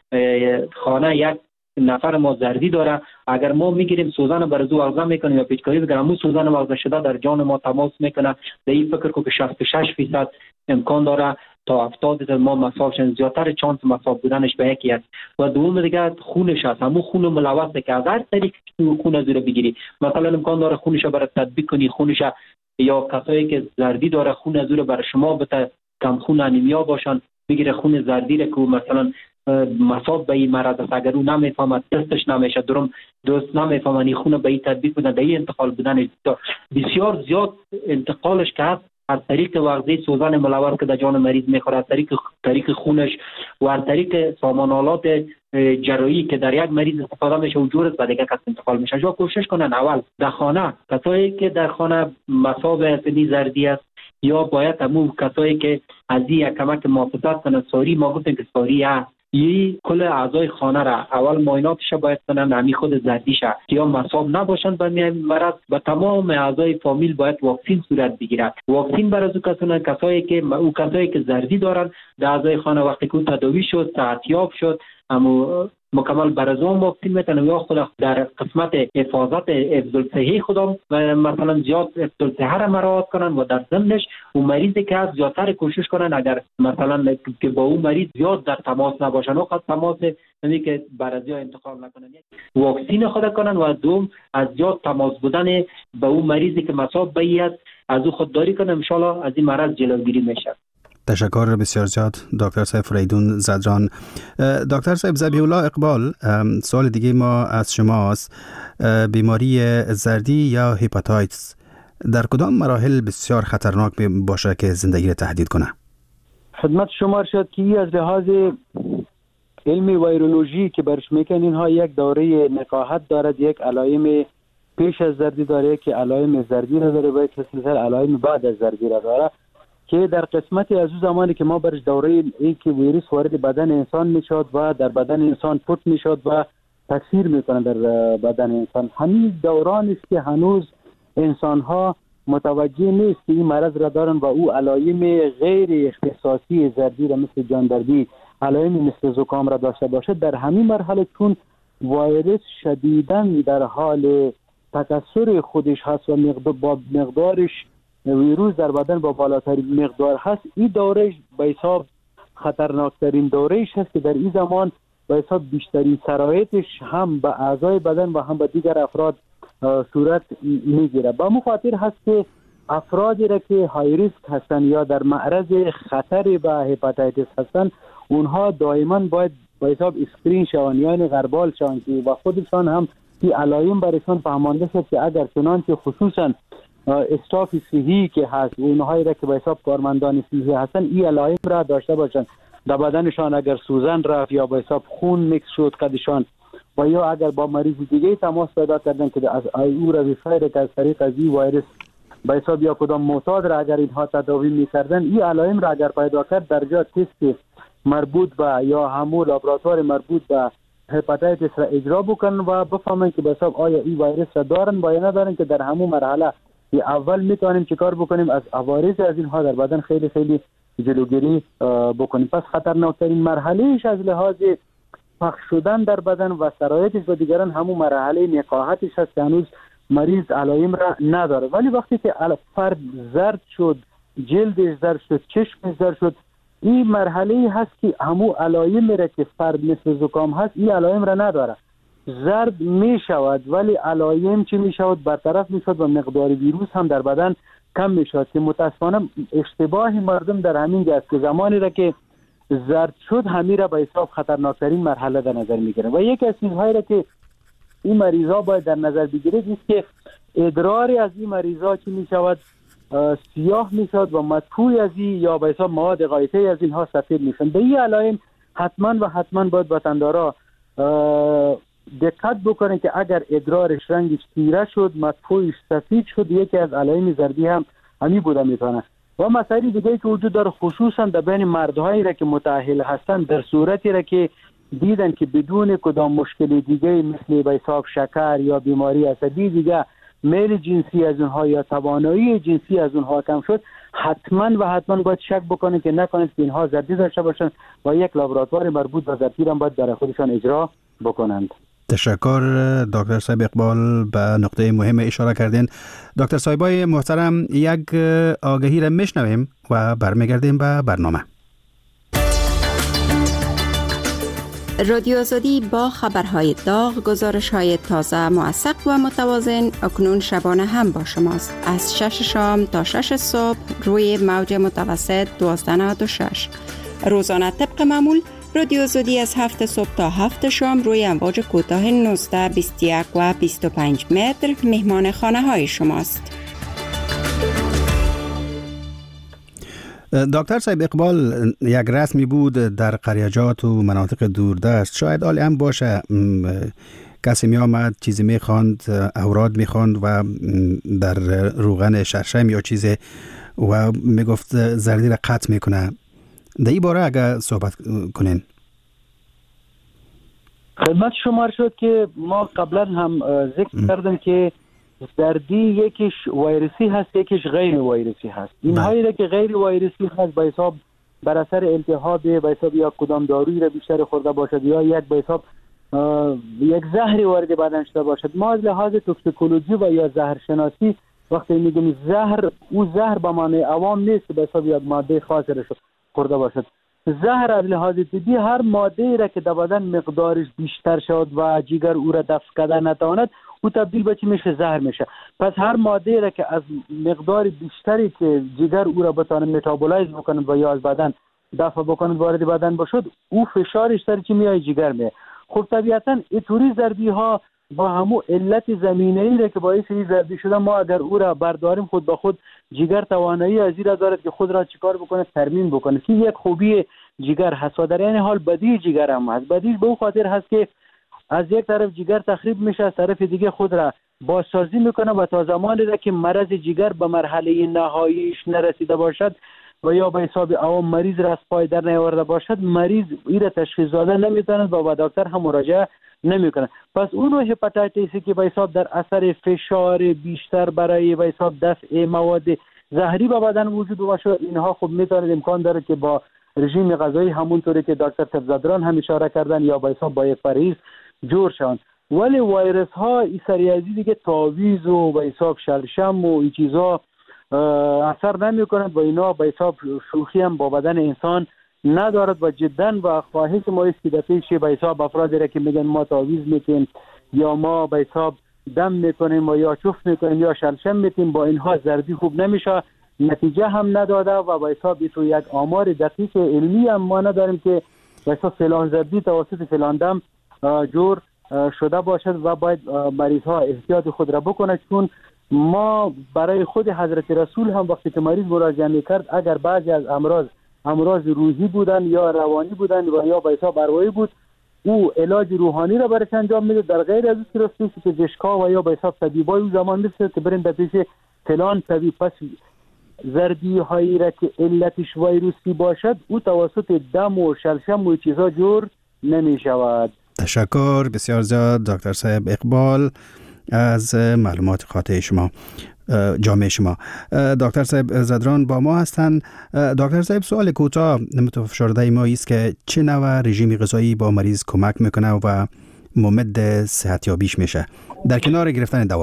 E: خانه یک نفر ما زردی داره، اگر ما میگیریم سوزن بر زو واغزه میکنیم یا پیچکاری بگیریم، مو سوزن واغزه شده در جان ما تماس میکنه. در این فکر کو که 66% امکان داره تا 70% ما مصاب شن، زیادتر چانس مصاب بودنش به یکی است. و دوم دیگه خونش هست، همون خون ملوث که از هر طریق خون از رو بگیری، مثلا امکان داره خونش برای تطبیق کنی، خونش یا کسایی که زردی داره خون از رو برای شما بده، کم خون انیمیا باشن، بگیره خون زردی رو که مثلا مصاب به این مرض است، اگر او نمیفهمد تستش نمیشه درست نمیفهمد این خون به این تطبیق بدن، در این انتقال بدن بسیار زیاد انتقالش که هست از طریق واغزه سوزن ملوث که در جان مریض میخوره، از طریق خونش و از طریق سامانالات جراحی که در یک مریض استفاده میشه و جورت به دیگه کس انتقال میشه. جا کوشش کنن اول در خانه کسایی که در خانه مصاب اصلی زردی است یا باید همون کسایی که از این کمک محافظت کنن. ساری ما گفتیم که ساری هست، کل اعضای خانه را اول معایناتش باید کنن، همی خود زردیش یا مصاب نباشند به مرض و تمام اعضای فامیل باید واکسین صورت بگیرد. واکسین برای کسایی که زردی دارن در اعضای خانه وقتی که تداوی شد، صحتیاب شد، اما مکمل برازون واکسین میتونم یا خود در قسمت حفاظت حفظ الصحه خودم و مثلا زیاد حفظ الصحه را مراعات کنن و در ضمنش اون مریضی که از زیادتر کوشش کنن اگر مثلا که با اون مریض زیاد در تماس نباشن و خاص تماس نمی که برازیا انتقال نکنن، واکسین خود کنن و دوم از زیاد تماس بودن با اون مریضی که مصاب بیاد از او خودداری کنن، ان شاء الله از این مرض جلوگیری میشه.
C: تشکر بسیار زیاد دکتر صاحب فریدون زدران. دکتر صاحب ذبیح الله اقبال، سوال دیگه ما از شماست. بیماری زردی یا هپاتایتس در کدام مراحل بسیار خطرناک باشه که زندگی را تهدید کنه؟
G: خدمت شما شد که از لحاظ علمی ویرولوژی که برش میکنین اینها یک دوره نقاهت دارد، یک علائم پیش از زردی داره که علائم زردی را داره و یک سلسله علائم بعد از زردی را داره که در قسمتی از اون زمانی که ما برش دوره ای که ویروس وارد بدن انسان میشد و در بدن انسان پوت میشد و تاثیر میکنه در بدن انسان، همین دوران است که هنوز انسان ها متوجه نیست که این مرض را دارن و او علائم غیر اختصاصی زردی را مثل جاندردی، علائم مثل زکام را داشته باشه. در همین مرحله چون ویروس شدیداً در حال تکثر خودش هست و مقدارش ویروس در بدن با بالاترین مقدار هست، این دوره به حساب خطرناکترین دورهش هست که در این زمان به حساب بیشترین شرایطش هم به اعضای بدن و هم به دیگر افراد صورت میگیره. با مخاطر هست که افرادی را که های ریسک هستن یا در معرض خطر به هپاتیتس هستن، اونها دائما باید به حساب اسکرین شوند، یعنی غربال شوند و خودشان هم این علائم برشان فهمانده شد که اگر چنانچه خصوصا استاف صحی که هست اونهایی را که به حساب کارمندان صحی هستن این علائم را داشته باشند، در بدنشان اگر سوزن رفت یا به حساب خون میکس شد قدشان و یا اگر با مریض دیگه تماس پیدا کردن که از او را بخیر که از طریق از این ویروس به حساب یا کدام معتاد را اگر اینها تداوی میکردن، این علائم را اگر پیدا کرد در جا تست مربوط به یا همون لابراتوار مربوط به هپاتیتس را اجرا بکنن و بفهمن که به حساب آیا این ویروس را دارن یا ندارن که در همون مرحله اول میتونیم چیکار بکنیم از عوارض از اینها در بدن خیلی خیلی جلوگیری بکنیم. پس خطرناکترین مرحلهش از لحاظ پخش شدن در بدن و شرایطش و دیگران همون مرحله نقاهتش هست که هنوز مریض علائم را نداره، ولی وقتی که فرد زرد شد، جلدش زرد شد، چشمش زرد شد، این مرحله هست که همون علائم را که فرد مثل زکام هست این علائم را نداره، زرد می شود ولی علائم چی می شود برطرف می شود و مقدار ویروس هم در بدن کم می شود که متاسفانه اشتباه مردم در همین است که زمانی را که زرد شد همین را به حساب خطرناکترین مرحله در نظر می گیرن و یک از چیزهایی را که این مریضا باید در نظر بگیرید است که ادراری از این مریضا چی می شود سیاه می شود و مطبوعی از این یا به حساب مواد غایطه از اینها سفید می شود. به این علائم حتما باید وطندارا دقت بکنه که اگر ادرارش رنگش تیره شد، مطبوعش سفید شد، یکی از علائم زردی هم همین بوده میتونه. و مسائل دیگه که وجود داره خصوصا در بین مردهایی را که متأهل هستن، در صورتی را که دیدن که بدون کدام مشکل دیگه مثل به حساب شکر یا بیماری عصبی دیگه میل جنسی از اونها یا توانایی جنسی از اونها کم شد، حتما باید شک بکنه که نکنه که اینها زردی داشته باشن و یک لابراتوار مربوط به زردی را باید در خودشان اجرا بکنند.
C: تشکر دکتر صاحب اقبال، به نقطه مهم اشاره کردین. دکتر صاحبای محترم، یک آگهی را میشنویم و برمیگردیم به برنامه.
A: رادیو آزادی با خبرهای داغ، گزارش‌های تازه، موثق و متوازن اکنون شبانه هم با شماست. از 6 شام تا 6 صبح روی موج متوسط 1296. روزانه طبق معمول رادیو آزادی از 7 صبح تا 7 شام روی امواج کوتاه 19، 21 و 25 متر مهمان خانه های شماست.
C: دکتر صاحب اقبال، یک رسمی بود در قریجات و مناطق دوردست، شاید عالی هم باشه، کسی می آمد چیزی می خواند، اوراد می خواند و در روغن شرشم یا چیزی و می گفت زردی را قطع می کنه. در این باره اگر صحبت کنین.
G: خدمت شما شد که ما قبلا هم ذکر کردم که زردی یکیش ویروسی هست، یکیش غیر ویروسی هست. اینهایی را که غیر ویروسی هست به حساب بر اثر التهاب، به حساب یا کدام دارویی را بیشتر خورده باشد یا یک به حساب یک زهری وارد بدن شده باشد. ما از لحاظ توکسیکولوژی و یا زهر شناسی وقتی میگیم زهر، او زهر به معنی عوام نیست به حساب یک ماده خاصی را خورده باشد. زهر از لحاظ طبی هر ماده را که در بدن مقدارش بیشتر شد و جگر او را دفع کرده نتواند، او تبدیل به چی میشه؟ زهر میشه. پس هر ماده را که از مقدار بیشتری که جگر او را بتونه متابولایز بکنه و یا از بدن دفع بکنه وارد بدن بشد، او فشارش سر چی میای؟ جگر میه. خب طبیعتا اینطوری زردی ها با همو علت زمینه‌ای را که باعث این زردی شده، ما اگر او را برداریم خود به خود جگر توانایی از این را دارد که خود را چیکار بکنه؟ ترمیم بکنه. که یک خوبی جگر هست و در این حال بدی جگر هم هست. بدیش به اون خاطر هست که از یک طرف جگر تخریب میشه، از طرف دیگه خود را بازسازی میکنه و تا زمانی را که مرض جگر به مرحله نهاییش نرسیده باشد و یا به حساب عوام مریض را از پای در نیاورده باشد، مریض این را تشخیص داده نمیتواند و به دکتر هم مراجعه نمیکنه. پس اون نوع هپاتیتیسی که به حساب در اثر فشار بیشتر برای به حساب دفع مواد زهری به بدن وجود باشه، اینها خب میتونه امکان داره که با رژیم غذایی همونطوری که دکتر تبزادران هم اشاره کردن یا به حساب با یک پرهیز جور شون. ولی ویروس ها این سریازی دیگه تعویض و به حساب شلشم و این چیزا اثر نمی کند و اینا به حساب شوخی هم با بدن انسان ندارد و جدا و خواهش ما است که در پیش به حساب افرادی را که میگن ما تعویض میکنیم یا ما به حساب دم میکنیم و یا چفت میکنیم یا شلشم میکنیم، با اینها زردی خوب نمیشه، نتیجه هم نداده و به حساب تو یک آمار دقیق علمی هم ما نداریم که به حساب فلان زردی توسط فلان دم جور شده باشد و باید مریض ها احتیاط خود را بکنه. چون ما برای خود حضرت رسول هم وقتی که مریض مراجعه میکرد، اگر بعضی از امراض روحی بودن یا روانی بودن و یا به حساب اروایی بود، او علاج روحانی را برش انجام میده. در غیر از این صورت که پزشکا و یا به حساب طبیبای اون زمان میشه که برین در پیش فلان طبیب. پس زردی هایی را که علتش ویروسی باشد، او توسط دم و شلشم و چیزا جور نمی شود.
C: تشکر بسیار زیاد دکتر صاحب اقبال از معلومات قاطع شما، جامع شما. دکتر صاحب زدران با ما هستند. دکتر صاحب سوال کوتاه متفشرده ما است که چه نوع رژیم غذایی با مریض کمک میکنه و ممد صحتیابیش میشه در کنار گرفتن دوا؟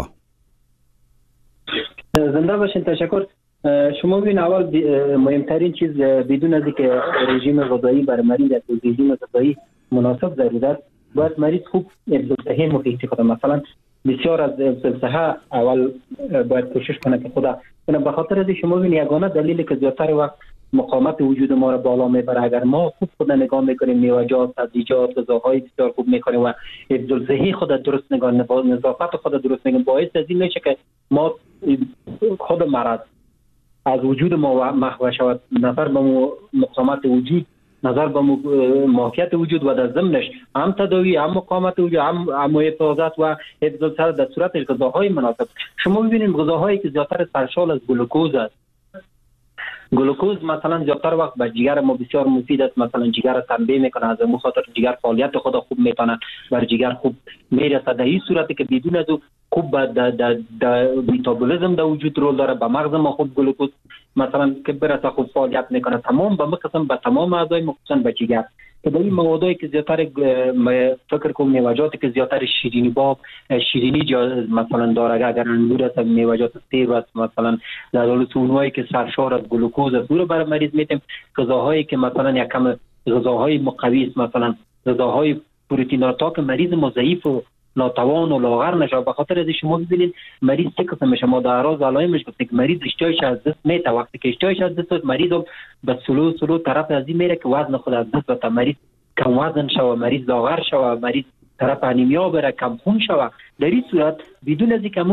E: زنده باشین. تشکر. شما ببین، اول مهمترین چیز بدون از اینکه رژیم غذایی برای مریض رژیم غذایی مناسب ضرورت است، باید مریض خوب صحی محیطی کنه. مثلا بسیار از صحه اول باید کوشش کنه که خدا کنه. به خاطر از شما ببین، یگانه دلیلی که زیادتر وقت مقاومت وجود ما را بالا میبره، اگر ما خوب خود نگاه میکنیم، میوه‌جات، سبزیجات، غذاهای بسیار خوب میکنیم و حفظ ذهنی خود درست نگاه، نظافت خود درست نگاه، باعث از این میشه که ما خود مرض از وجود ما محو شود. نظر به مقاومت وجود، نظر به ماهیت وجود و در ضمنش هم تداوی، هم مقاومت وجود، هم حفاظت و حفظ سر در صورت غذاهای مناسب. شما ببینید غذاهایی که زیادتر سرشار از گلوکوز است، گلوکوز مثلا زیادتر وقت به جگر ما بسیار مفید است. مثلا جگر را تنبیه میکنه، از اون خاطر جگر فعالیت خود خوب میتونه بر جگر خوب میرسه. در این صورتی که بدون از او خوب در میتابولیسم در وجود رول داره، به مغز ما خوب گلوکوز مثلا که برسه خوب فعالیت میکنه تمام به قسم به تمام اعضای مخصوصا به جگر. که در این موادایی که زیادتر فکر کنم میوه‌جاتی که زیادتر شیرینی باب شیرینی مثلا داره، اگر انگور است، میوه‌جات سیب است، مثلا در حال اونایی که سرشار از گلوکوز است، رو برای مریض میتیم. غذاهایی که مثلا یک کم غذاهای مقوی است، مثلا غذاهای پروتئین‌ها که مریض ما ضعیف و ناتوان و لاغر نشه. به خاطر از شما ببینید مریض چه قسم میشه. ما در اعراض علائمش گفتیم که مریض اشتهاش از دست میته. وقتی که اشتهاش از دست مریض به سلو طرف از این میره که وزن خود از دست بده، مریض کم وزن شوه، مریض لاغر شوه، مریض طرف انیمیا بره، کم خون شوه. در این صورت بدون از اینکه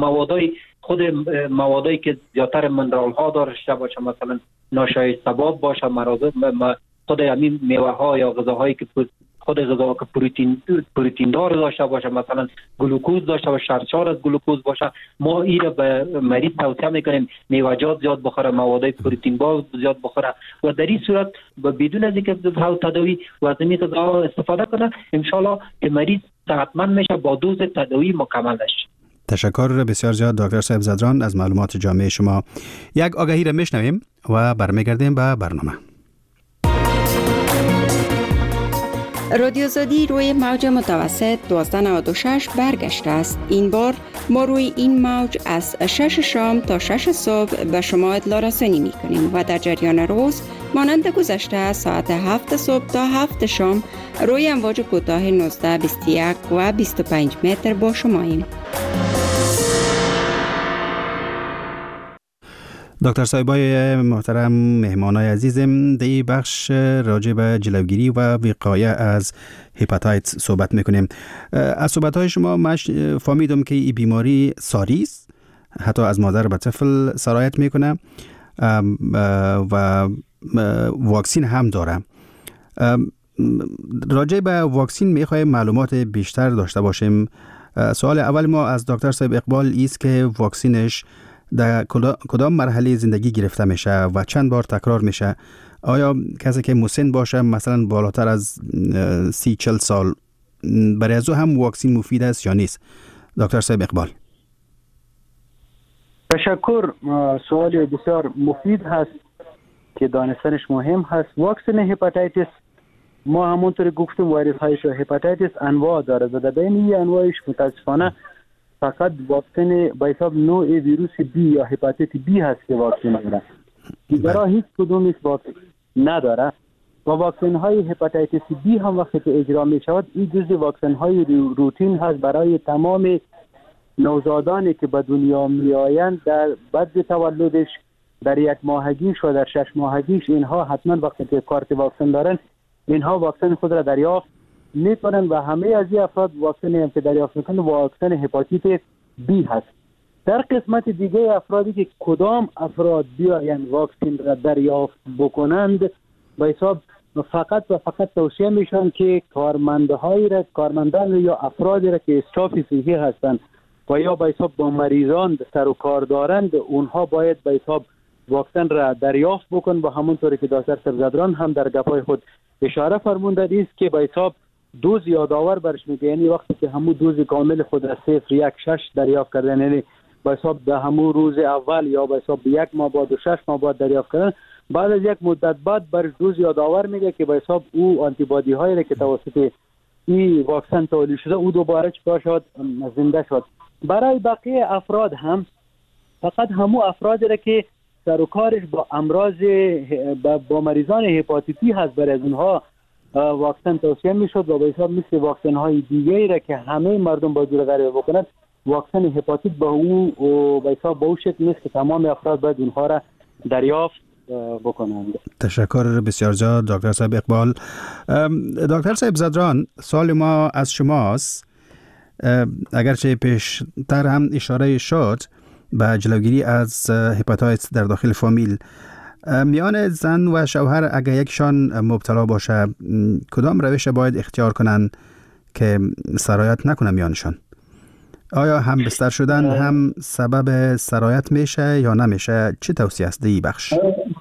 E: موادایی که زیادتر منرال ها داشته باشه، مثلا ناشایست باشه، خود همین میوه ها یا غذاهایی که خود غذا که پروتئین دار داشته باشه، مثلا گلوکوز داشته باشه، سرشار از گلوکوز باشه، ما این را به مریض توصیه میکنیم میوه‌جات زیاد بخوره، مواد پروتئین باز زیاد بخوره و در این صورت بدون از اینکه تداوی و از این غذا استفاده کنه ان شاء الله مریض صحتمند میشه با دوز تداوی مکملش.
C: تشکر بسیار زیاد دکتر صاحب زدران از معلومات جامع شما. یک آگهی را میشنویم و برمیگردیم به برنامه.
A: رادیو آزادی روی موج متوسط 1296 برگشته است. این بار ما روی این موج از 6 شام تا 6 صبح به شما اطلاع رسانی می کنیم و در جریان روز مانند گذشته ساعت 7 صبح تا 7 شام روی امواج کوتاه 19، 21 و 25 متر با شماییم.
C: دکتر صاحبای محترم، مهمانای عزیزم، در این بخش راجع به جلوگیری و وقایه از هپاتیتس صحبت میکنیم. از صحبتهای شما من فهمیدم که این بیماری ساری است، حتی از مادر به طفل سرایت میکنه و واکسین هم داره. راجع به واکسین میخوایم معلومات بیشتر داشته باشیم. سوال اول ما از دکتر صاحب اقبال است که واکسینش در کدام مرحله زندگی گرفته میشه و چند بار تکرار میشه؟ آیا کسی که مسن باشه مثلا بالاتر از 30-40 سال برای از او هم واکسین مفید است یا نیست؟ دکتر صاحب اقبال.
G: تشکر. سوال بسیار مفید هست که دانستنش مهم هست. واکسن هپاتیتس ما همونطور گفتم ویروس های هپاتیتس انواع داره و در بین این انواعش متاسفانه فقط واکسن به حساب نوع ویروس بی یا هپاتیت بی هست که واکسن داره. دیگرها هیچ کدومش واکسن نداره و واکسن های هپاتیتس بی هم وقتی که اجرا می شود این جزء واکسن های روتین هست برای تمام نوزادانی که به دنیا می آیند در بعد تولدش، در 1 ماهگیش و در 6 ماهگیش. اینها حتما وقتی که کارت واکسن دارن اینها واکسن خود را دریافت میکنن و همه از این افراد واکسن هم که دریافت میکنن واکسن هپاتیت بی هست. در قسمت دیگه افرادی که کدام افراد بیاین واکسن را دریافت بکنند به حساب فقط و فقط توصیه میشن که کارمندان یا افرادی را که استاف صحی هستند و یا به حساب با مریضان سر و کار دارند اونها باید به حساب واکسن را دریافت بکن و همونطوری که دکتر سرزدران هم در گپای خود اشاره فرمودند است که به حساب دوز یادآور برش میگه، یعنی وقتی که همون دوز کامل خود را 0، 1، 6 دریافت کردن، یعنی به حساب در همون روز اول یا به حساب 1 ماه بعد و 6 ماه بعد دریافت کردن، بعد از یک مدت بعد برش دوز یادآور میگه که به حساب او آنتی بادی هایی را که توسط این واکسن تولید شده او دوباره چکار شد، زنده شد. برای بقیه افراد هم فقط همون افرادی را که سر و کارش با امراض با مریضان هپاتیتی هست برای اونها واکسن توصیه میشد و به حساب مثل واکسن های دیگری را که همه مردم باید دریافت بکنند واکسن هپاتیت به حساب به او شکل نیست که تمام افراد باید اونها را دریافت بکنند.
C: تشکر بسیار زیاد دکتر صاحب اقبال. دکتر صاحب زدران، سوال ما از شماست. اگرچه پیشتر هم اشاره شد به جلوگیری از هپاتیتس در داخل فامیل، میان زن و شوهر اگر یکشان مبتلا باشه کدام روش باید اختیار کنن که سرایت نکنه میانشان؟ آیا هم بستر شدن هم سبب سرایت میشه یا نمیشه؟ چه توصیه است این بخش؟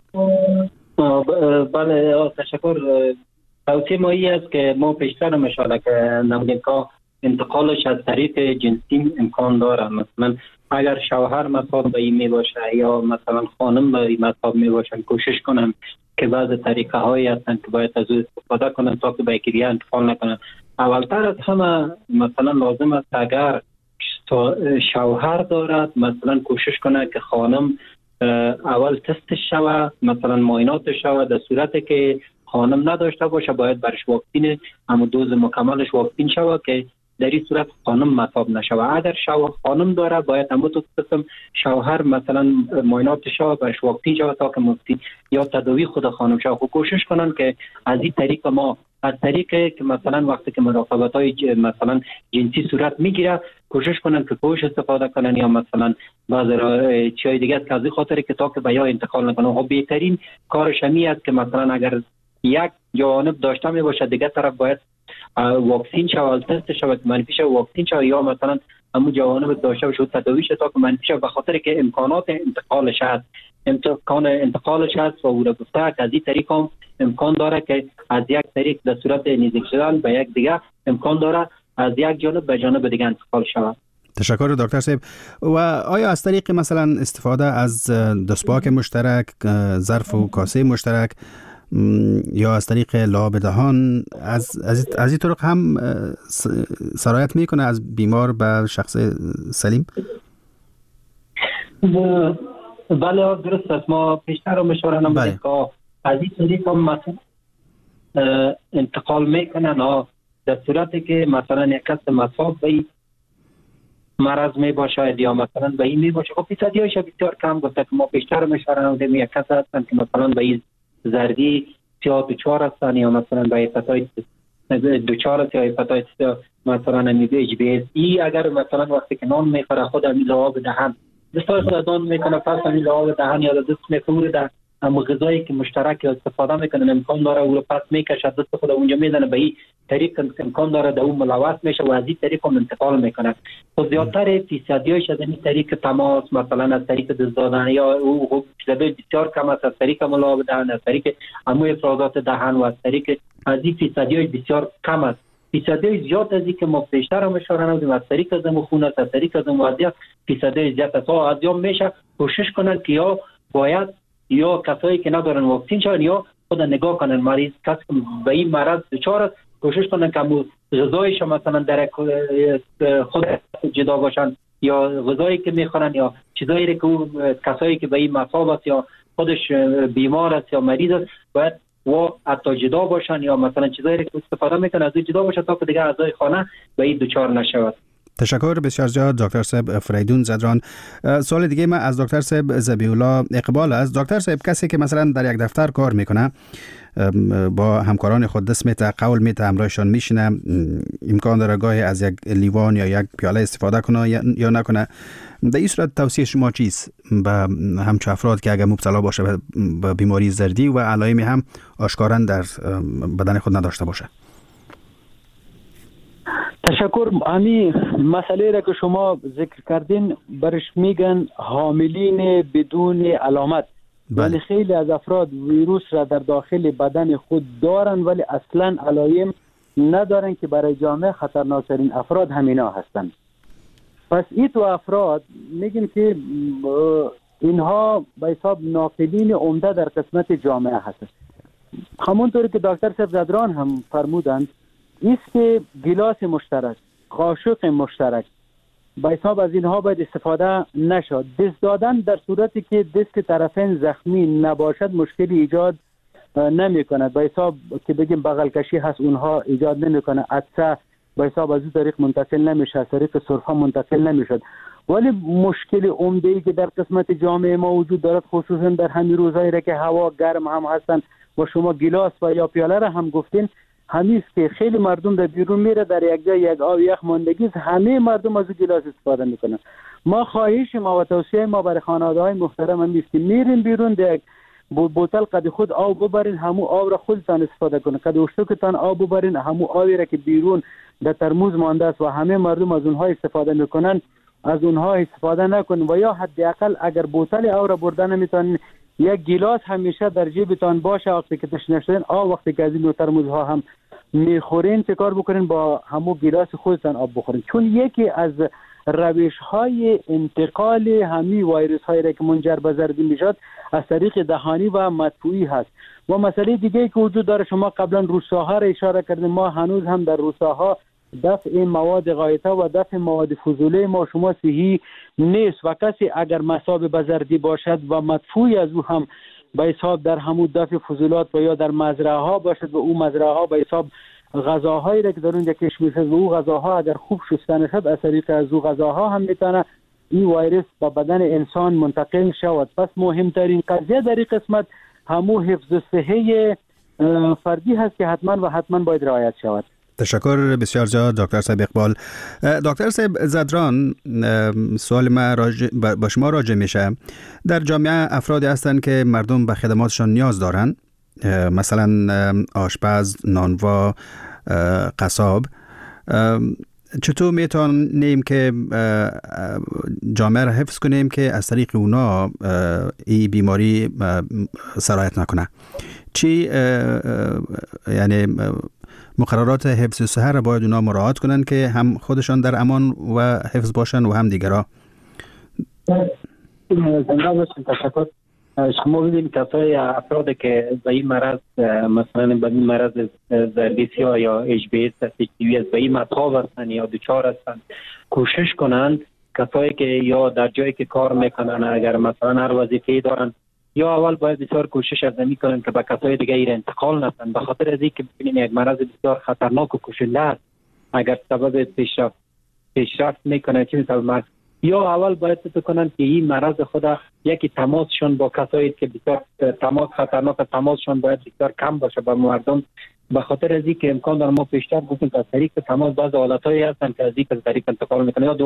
E: بله تشکر. توصیه ما این است که ما پیشتر هم اشاره نمودیم که انتقالش از طریق جنسی امکان داره. مثلا اگر شوهر مصاب به این می باشه یا مثلا خانم به این مصاب می باشن کوشش کنن که بعض طریقه هایی هستن که باید از او استفاده کنن تا که بکتریا انتقال نکنن. اولتر از همه مثلا لازم است اگر شوهر دارد مثلا کوشش کنه که خانم اول تست شوه، مثلا معاینات شوه. در صورتی که خانم نداشته باشه باید برش واکسین اما دوز مکملش واکسین شوه که در این صورت خانم مصاب نشوه. اگر خانم داره باید همون تو قسم شوهر مثلا معاینات شوه برش واکسین شوه تا که مفتی یا تداوی خود خانم شوه. کوشش کنن که از این طریق ما از طریقی که مثلا وقتی که مراقبت های مثلا جنسی صورت میگیره کوشش کنن که پوش استفاده کنن یا مثلا بعض چیزای دیگه از این خاطر که تا که به یا انتقال نکنه. خب بهترین کارش همی است که مثلا اگر یک جانب داشته می باشه دیگه طرف باید واکسین شود، تست شود منفی شود، واکسین شود، یا مثلا همون جوانب داشته باشه تداوی شد تا که منفی شود، به خاطر که امکانات انتقالش هست، انتقالش هست و او را گفته که از این طریق هم امکان داره که از یک طریق در صورت نزدیک شدن به یک دیگه امکان داره از یک جانب به جانب دیگه انتقال شود.
C: تشکر دکتر صاحب. و آیا از طریق مثلا استفاده از دستپاک مشترک، ظرف و کاسه مشترک یا از طریق لعاب دهان از این طرق هم سرایت میکنه از بیمار به شخص سلیم؟
E: بله درست است. ما پیشتر رو مشوره نمیدیم که از این طریق هم مثلا انتقال میکنن در صورتی که مثلا یک کس مصاب به این مرض می باشه یا مثلا به این می باشه. خب فیصدیایش بسیار کم گفته که ما بیشتر مشوره نمیدیم. یک کس هستن که مثلا به این زردی سیاه دوچار هستن یا مثلا به هپاتیت دوچار است یا هپاتیت مثلا نمیده HBS. ای اگر مثلا وقتی که نان میخوره خود همین لعاب دهن دستای خود نان میکنه، پس همین لعاب دهن یا دست میکنه در اما غذایی که مشترک استفاده میکنن امکان داره او رو پس میکشه دست خود اونجا میزنه، به این طریق امکان داره در اون ملوث میشه و از این طریق هم انتقال میکنه. خب زیادتر فیصدیایش از این طریق تماس مثلا از طریق دست دادن یا او بسیار کم است از طریق لعاب دهن، از طریق اموی افرازات دهن و از طریق از این فیصدیای بسیار کم است. فیصدی زیاد از این که ما بیشتر هم اشاره نمیدیم از طریق از خون است، از طریق از وضعیت فیصدی زیاد است. از یا میشه کوشش کنن که یا باید یا کسایی که ندارن واکسین شون یا خود نگاه کنن مریض کسی که به این مرض دچار است کوشش کنن که غذایش مثلا در خود جدا باشن یا غذایی که میخورن یا چیزایی که کسایی که به این مصاب است یا خودش بیمار است یا مریض است باید و حتی جدا باشن یا مثلا چیزایی که استفاده میکنن از جدا باشن تا که دیگه اعضای خانه به این دچار نشود.
C: تشکر بسیار زیاد دکتر صاحب فریدون زدران. سوال دیگه من از دکتر صاحب ذبیح‌الله اقبال است. دکتر صاحب کسی که مثلا در یک دفتر کار میکنه با همکاران خود دست میته قول میته همراهشان میشینه، امکان داره گاهی از یک لیوان یا یک پیاله استفاده کنه یا نکنه، در این صورت توصیه شما چیست به همچو افراد که اگر مبتلا باشه به بیماری زردی و علائم هم آشکارا در بدن خود نداشته باشه؟
G: تشکر. امی مسئله را که شما ذکر کردین برش میگن حاملین بدون علامت. ولی خیلی از افراد ویروس را در داخل بدن خود دارن ولی اصلا علائم ندارن که برای جامعه خطرناکترین افراد همینا هستن. پس این تو افراد میگیم که اینها به حساب ناقلین عمده در قسمت جامعه هستند. همونطوری که دکتر صاحب زدران هم فرمودند است که گلاس مشترک، قاشق مشترک به حساب از اینها باید استفاده نشد. دست دادن در صورتی که دست طرفین زخمی نباشد مشکلی ایجاد نمی کند. به حساب که بگیم بغل کشی هست اونها ایجاد نمی کنه، عطسه به حساب از این طریق منتقل نمیشه، از طریق سرفه منتقل نمیشد. ولی مشکل عمده‌ای که در قسمت جامعه ما وجود دارد خصوصا در همین روزایی را که هوا گرم هم هستن و شما گلاس و یا پیاله را هم گفتین، همیست که خیلی مردم در بیرون میره در یک جای یک آب یخ ماندگی همه مردم از گلاس استفاده میکنن. ما خواهش ما و توصیه ما برای خانواده‌های محترم همیست که میرین بیرون در بوتل قد خود آب ببرین، همو آب را خودتان استفاده کنین. قد اشتکتان آب ببرین، همو آبی را که بیرون در ترموز مانده است و همه مردم از اونها استفاده میکنن از اونها استفاده نکنین و یا حداقل اگر بوتل آب را بردن نمیتونین یک گلاس همیشه در جیبتان باشه. وقتی که تشنه شدین آب وقتی که از این ترموزها هم میخورین چه کار بکنین با همو گلاس خودتان آب بخورین، چون یکی از روش های انتقال همین ویروس هایی را که منجر به زردی میشد از طریق دهانی و مدفوعی هست. و مسئله دیگه که وجود داره شما قبلا روساها را اشاره کردیم، ما هنوز هم در روساها دفع مواد غایطه و دفع مواد فضوله ما شما صحیح نیست و کسی اگر مصاب به زردی باشد و مدفوعی از او هم به حساب در همون دفع فضولات و یا در مزرعه ها باشد و او مزرعه ها به حساب غذاهایی را که در اونجا کشت میشه و او غذاها اگر خوب شسته نشد از طریق از او غذاها هم میتونه این ویروس به بدن انسان منتقل شود. پس مهمترین قضیه در این قسمت همون حفظ صحه فردی هست که حتما باید رعایت شود.
C: تشکر بسیار زیاد دکتر صاحب اقبال. دکتر صاحب زدران، سوال ما با شما راجع میشه. در جامعه افرادی هستند که مردم به خدماتشان نیاز دارن، مثلا آشپز، نانوا، قصاب. چطور میتونیم که جامعه را حفظ کنیم که از طریق اونا این بیماری سرایت نکنه؟ چی یعنی مقررات حفظ صحه را باید اونا مراعات کنن که هم خودشان در امان و حفظ باشن و هم دیگرها؟
E: زنده باشین. تشکر. شما ببینید کسای افرادی که به این مرض مثلا به این مرض زردیسیا یا اچ بی اس به این مطاب هستند یا دچار هستند، کوشش کنند کسایی که یا در جایی که کار میکنن اگر مثلا هر وظیفه‌ای دارن یا اول باید بسیار کوشش از نمی کنند که به کسای دیگه ایر انتقال ندن، به خاطر از اینکه ببینید یک مرض بسیار خطرناک و کشنده است. اگر سبب پیشرفت میکنه چه مثل مرض، یا اول باید بکنن که این مرض خود یکی تماسشون با کسایی که بسیار خطرناک تماسشون باید بسیار کم باشه با مردم، به خاطر از اینکه امکان داره ما پیشتر گفتیم که از طریق تماس بعض حالتایی هستن که از این طریق انتقال میکنه. یا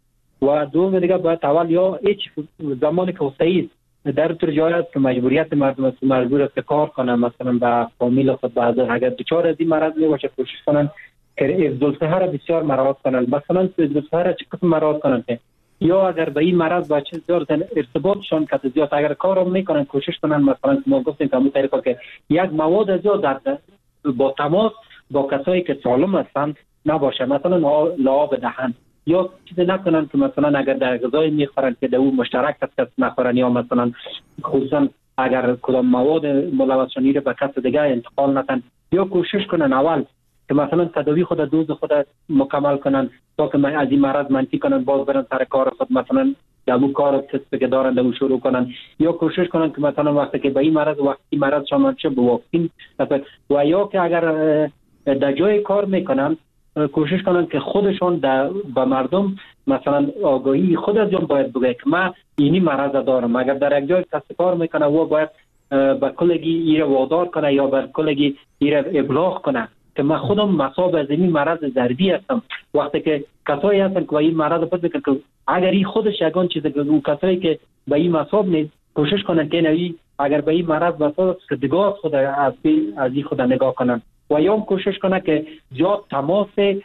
E: دوم دیگه باید اول یا هیچ زمانی که صحیح در طور جای است که مجبوریت مردم است مجبور است کار کنن مثلا با فامیل خود بعض اگر دچار از این مرض میشه کوشش کنن که حفظ الصحه را بسیار مراعات کنن. مثلا حفظ الصحه را چه قسم مراعات کنن که یا اگر به این مرض با چه زیاد ارتباطشون که زیاد اگر کار میکنن کوشش کنن مثلا ما گفتیم که همون طریقه که یک مواد زیاد در با تماس با کسایی که سالم هستند نباشه، مثلا لعاب دهن یا چیزی نکنن که مثلا اگر در غذای میخورن که دو مشترک کس نخورن یا مثلا خصوصا اگر کدام مواد ملوث شده به کس دیگه انتقال ندن، یا کوشش کنن اول که مثلا تداوی خود دوز خود مکمل کنن تا که از این مرض منفی کنن باز برن سر کار خود مثلا دو کار که دارن دو شروع کنن، یا کوشش کنن که مثلا وقتی که به این مرض شامل شه به واکسین، و یا که اگر در جای کار میکنن کوشش کنن که خودشون به مردم مثلا آگاهی خود از جان باید بگه که من اینی مرض دارم. اگر در یک جای کسب کار میکنه و باید به کلگی ایره وادار کنه یا به کلگی ایره ابلاغ کنه که من خودم مصاب از این مرض ضربی هستم. وقتی که کسایی هستن که به این مرض پس بکنن که اگر این خودش یگان چیزی که اون کسایی که به این مصاب نیست کوشش کنن که نوی اگر به این مرض مصاب که دیگه خود از این خود نگاه کنن، و یا کوشش کنه که زیاد تماس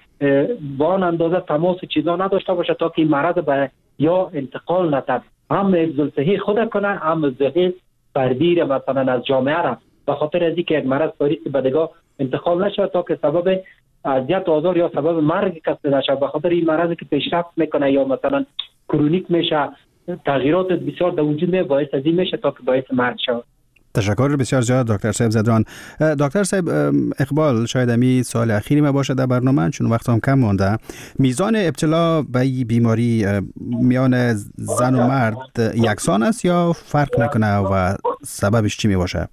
E: با اندازه تماس چیزا نداشته باشه تا که این مرض به یا انتقال نده، هم حفظ الصحه خود کنه هم صحه فردی را مثلا از جامعه را، به خاطر از اینکه یک مرض فوری به دیگه انتقال نشه تا که سبب اذیت آزار یا سبب مرگ کسی نشه. به خاطر این مرضی که پیشرفت میکنه یا مثلا کرونیک میشه تغییرات بسیار در وجود می باعث از این میشه تا که باعث مرگ شود.
C: تشکر بسیار زیاد دکتر صاحب زدران. دکتر صاحب اقبال، شاید امی سوال اخیری ما باشه در برنامه چون وقت هم کم مونده. میزان ابتلا به این بیماری میان زن و مرد یکسان است یا فرق میکنه و سببش چی می باشه؟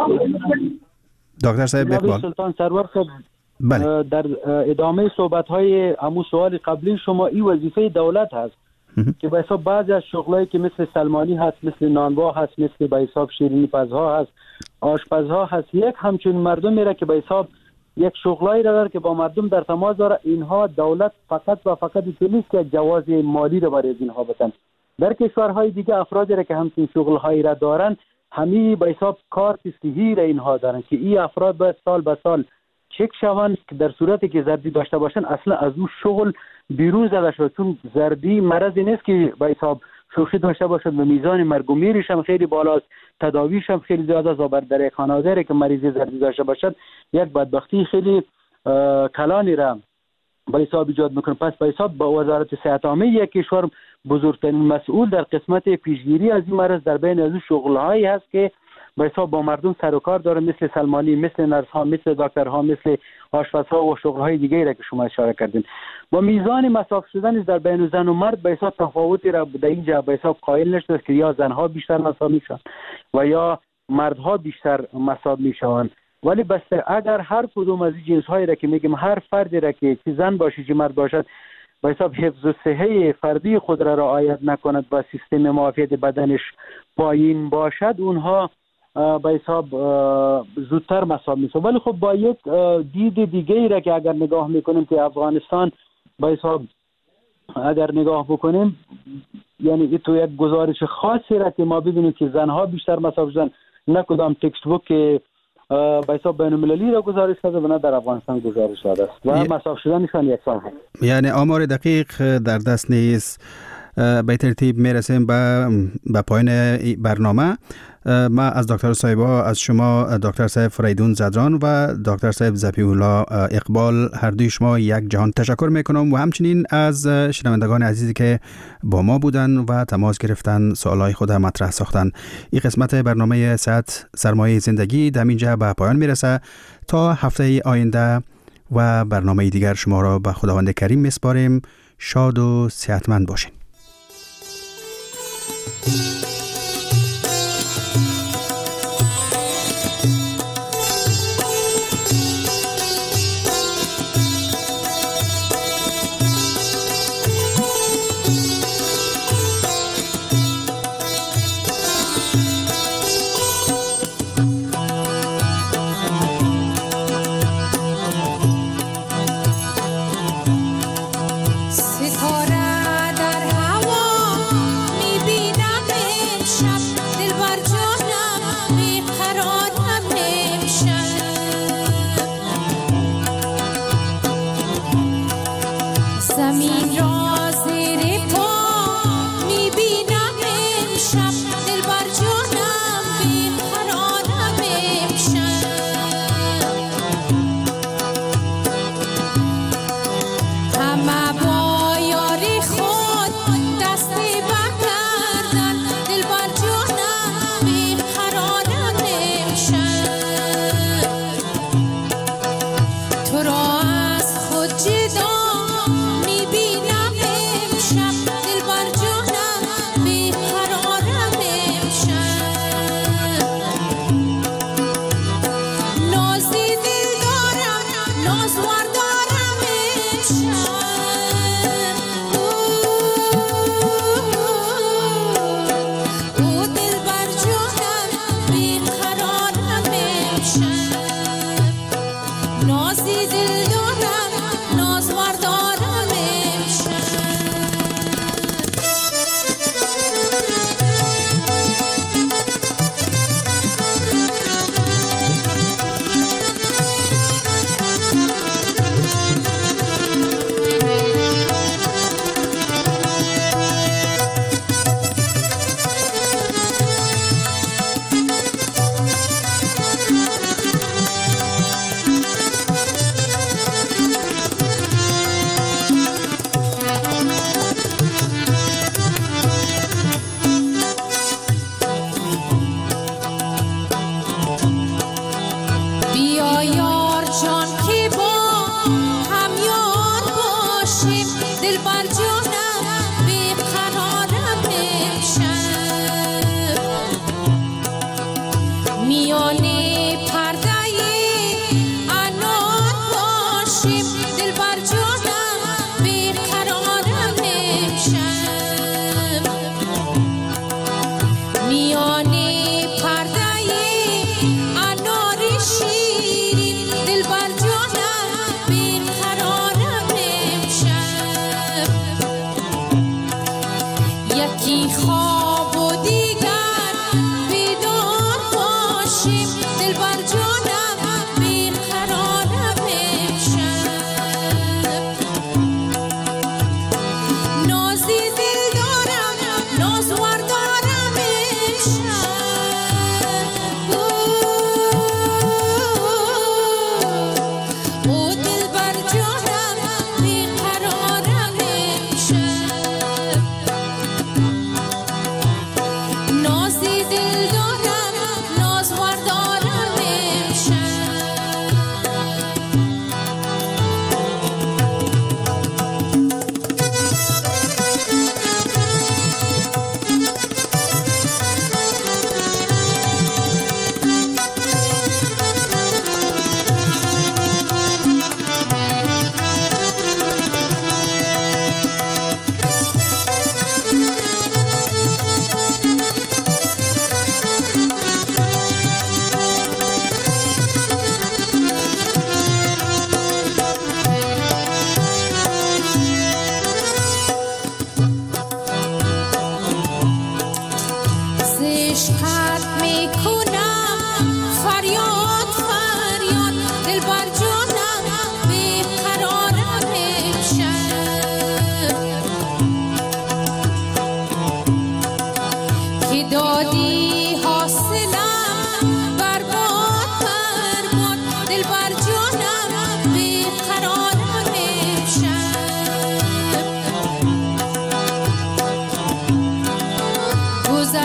C: دکتر صاحب اقبال.
G: سلطان سرور صاحب،
C: بله.
G: در ادامه صحبت های همون سوال قبلی شما این وظیفه دولت هست که به حساب بعضی از شغلایی که مثل سلمانی هست، مثل نانوا هست، مثل به حساب شیرینی پزها هست، آشپزها هست، یک همچون مردم میره که به حساب یک شغلایی را داره که با مردم در تماس داره. اینها دولت فقط و فقط نیست که جواز مالی را برای اینها بدن. در کشورهای دیگه افرادی را که همچین شغلهایی را دارن همین به حساب کارت صحی را اینها دارن که این افراد باید سال به سال چک شوند که در صورتی که زردی داشته باشن اصلا از اون شغل بیرون زده شد، چون زردی مرضی نیست که به حساب شوخی داشته باشد و میزان مرگ و میرش هم خیلی بالاست، تداویش هم خیلی زیاده است. در یک خانواده که مریضی زردی داشته باشد یک بدبختی خیلی کلانی را به حساب ایجاد میکنه. پس به حساب با وزارت صحت عامه یک کشور بزرگترین مسئول در قسمت پیشگیری از این مرض در بین از اون شغل‌هایی هست که به حساب با مردم سر و کار داره، مثل سلمانی، مثل نرس ها، مثل دکترها، مثل آشپزها و شغل‌های دیگری را که شما اشاره کردین. با میزان مساوی شدن در بین زن و مرد به حساب تفاوتی را در اینجا به حساب قائل نشده که یا زنها بیشتر مساوی میشن و یا مردها بیشتر مساوی میشن. ولی بس اگر هر کدوم از این جنس‌هایی را که میگیم هر فردی را که زن باشه چه مرد باشد به حساب حفظ الصحه فردی خود را رعایت نکند و سیستم معافیت بدنش پایین باشد، اونها به حساب زودتر مساوی میشه. ولی خب با یک دید دیگه ای را که اگر نگاه میکنیم که افغانستان به حساب اگر نگاه بکنیم، یعنی تو یک گزارش خاصی را که ما ببینیم که زنها بیشتر مساوی شدن، نه کدام تکست بوک به حساب بین المللی را گزارش داده و نه در افغانستان گزارش داده است و مساف شدنشان 1 سال هست.
C: یعنی آمار دقیق در دست نیست. به ترتیب میرسیم به پایان برنامه. ما از دکتر صاحبا، از شما دکتر صاحب فریدون زدران و دکتر صاحب ذبیح الله اقبال، هر دوی شما یک جهان تشکر میکنم و همچنین از شنوندگان عزیزی که با ما بودن و تماس گرفتن، سوالای خود مطرح ساختن. این قسمت برنامه صحت سرمایه زندگی در اینجا به پایان میرسه. تا هفته آینده و برنامه دیگر شما را به خداوند کریم میسپاریم. شاد و صحتمند باشین.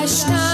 I: داشتم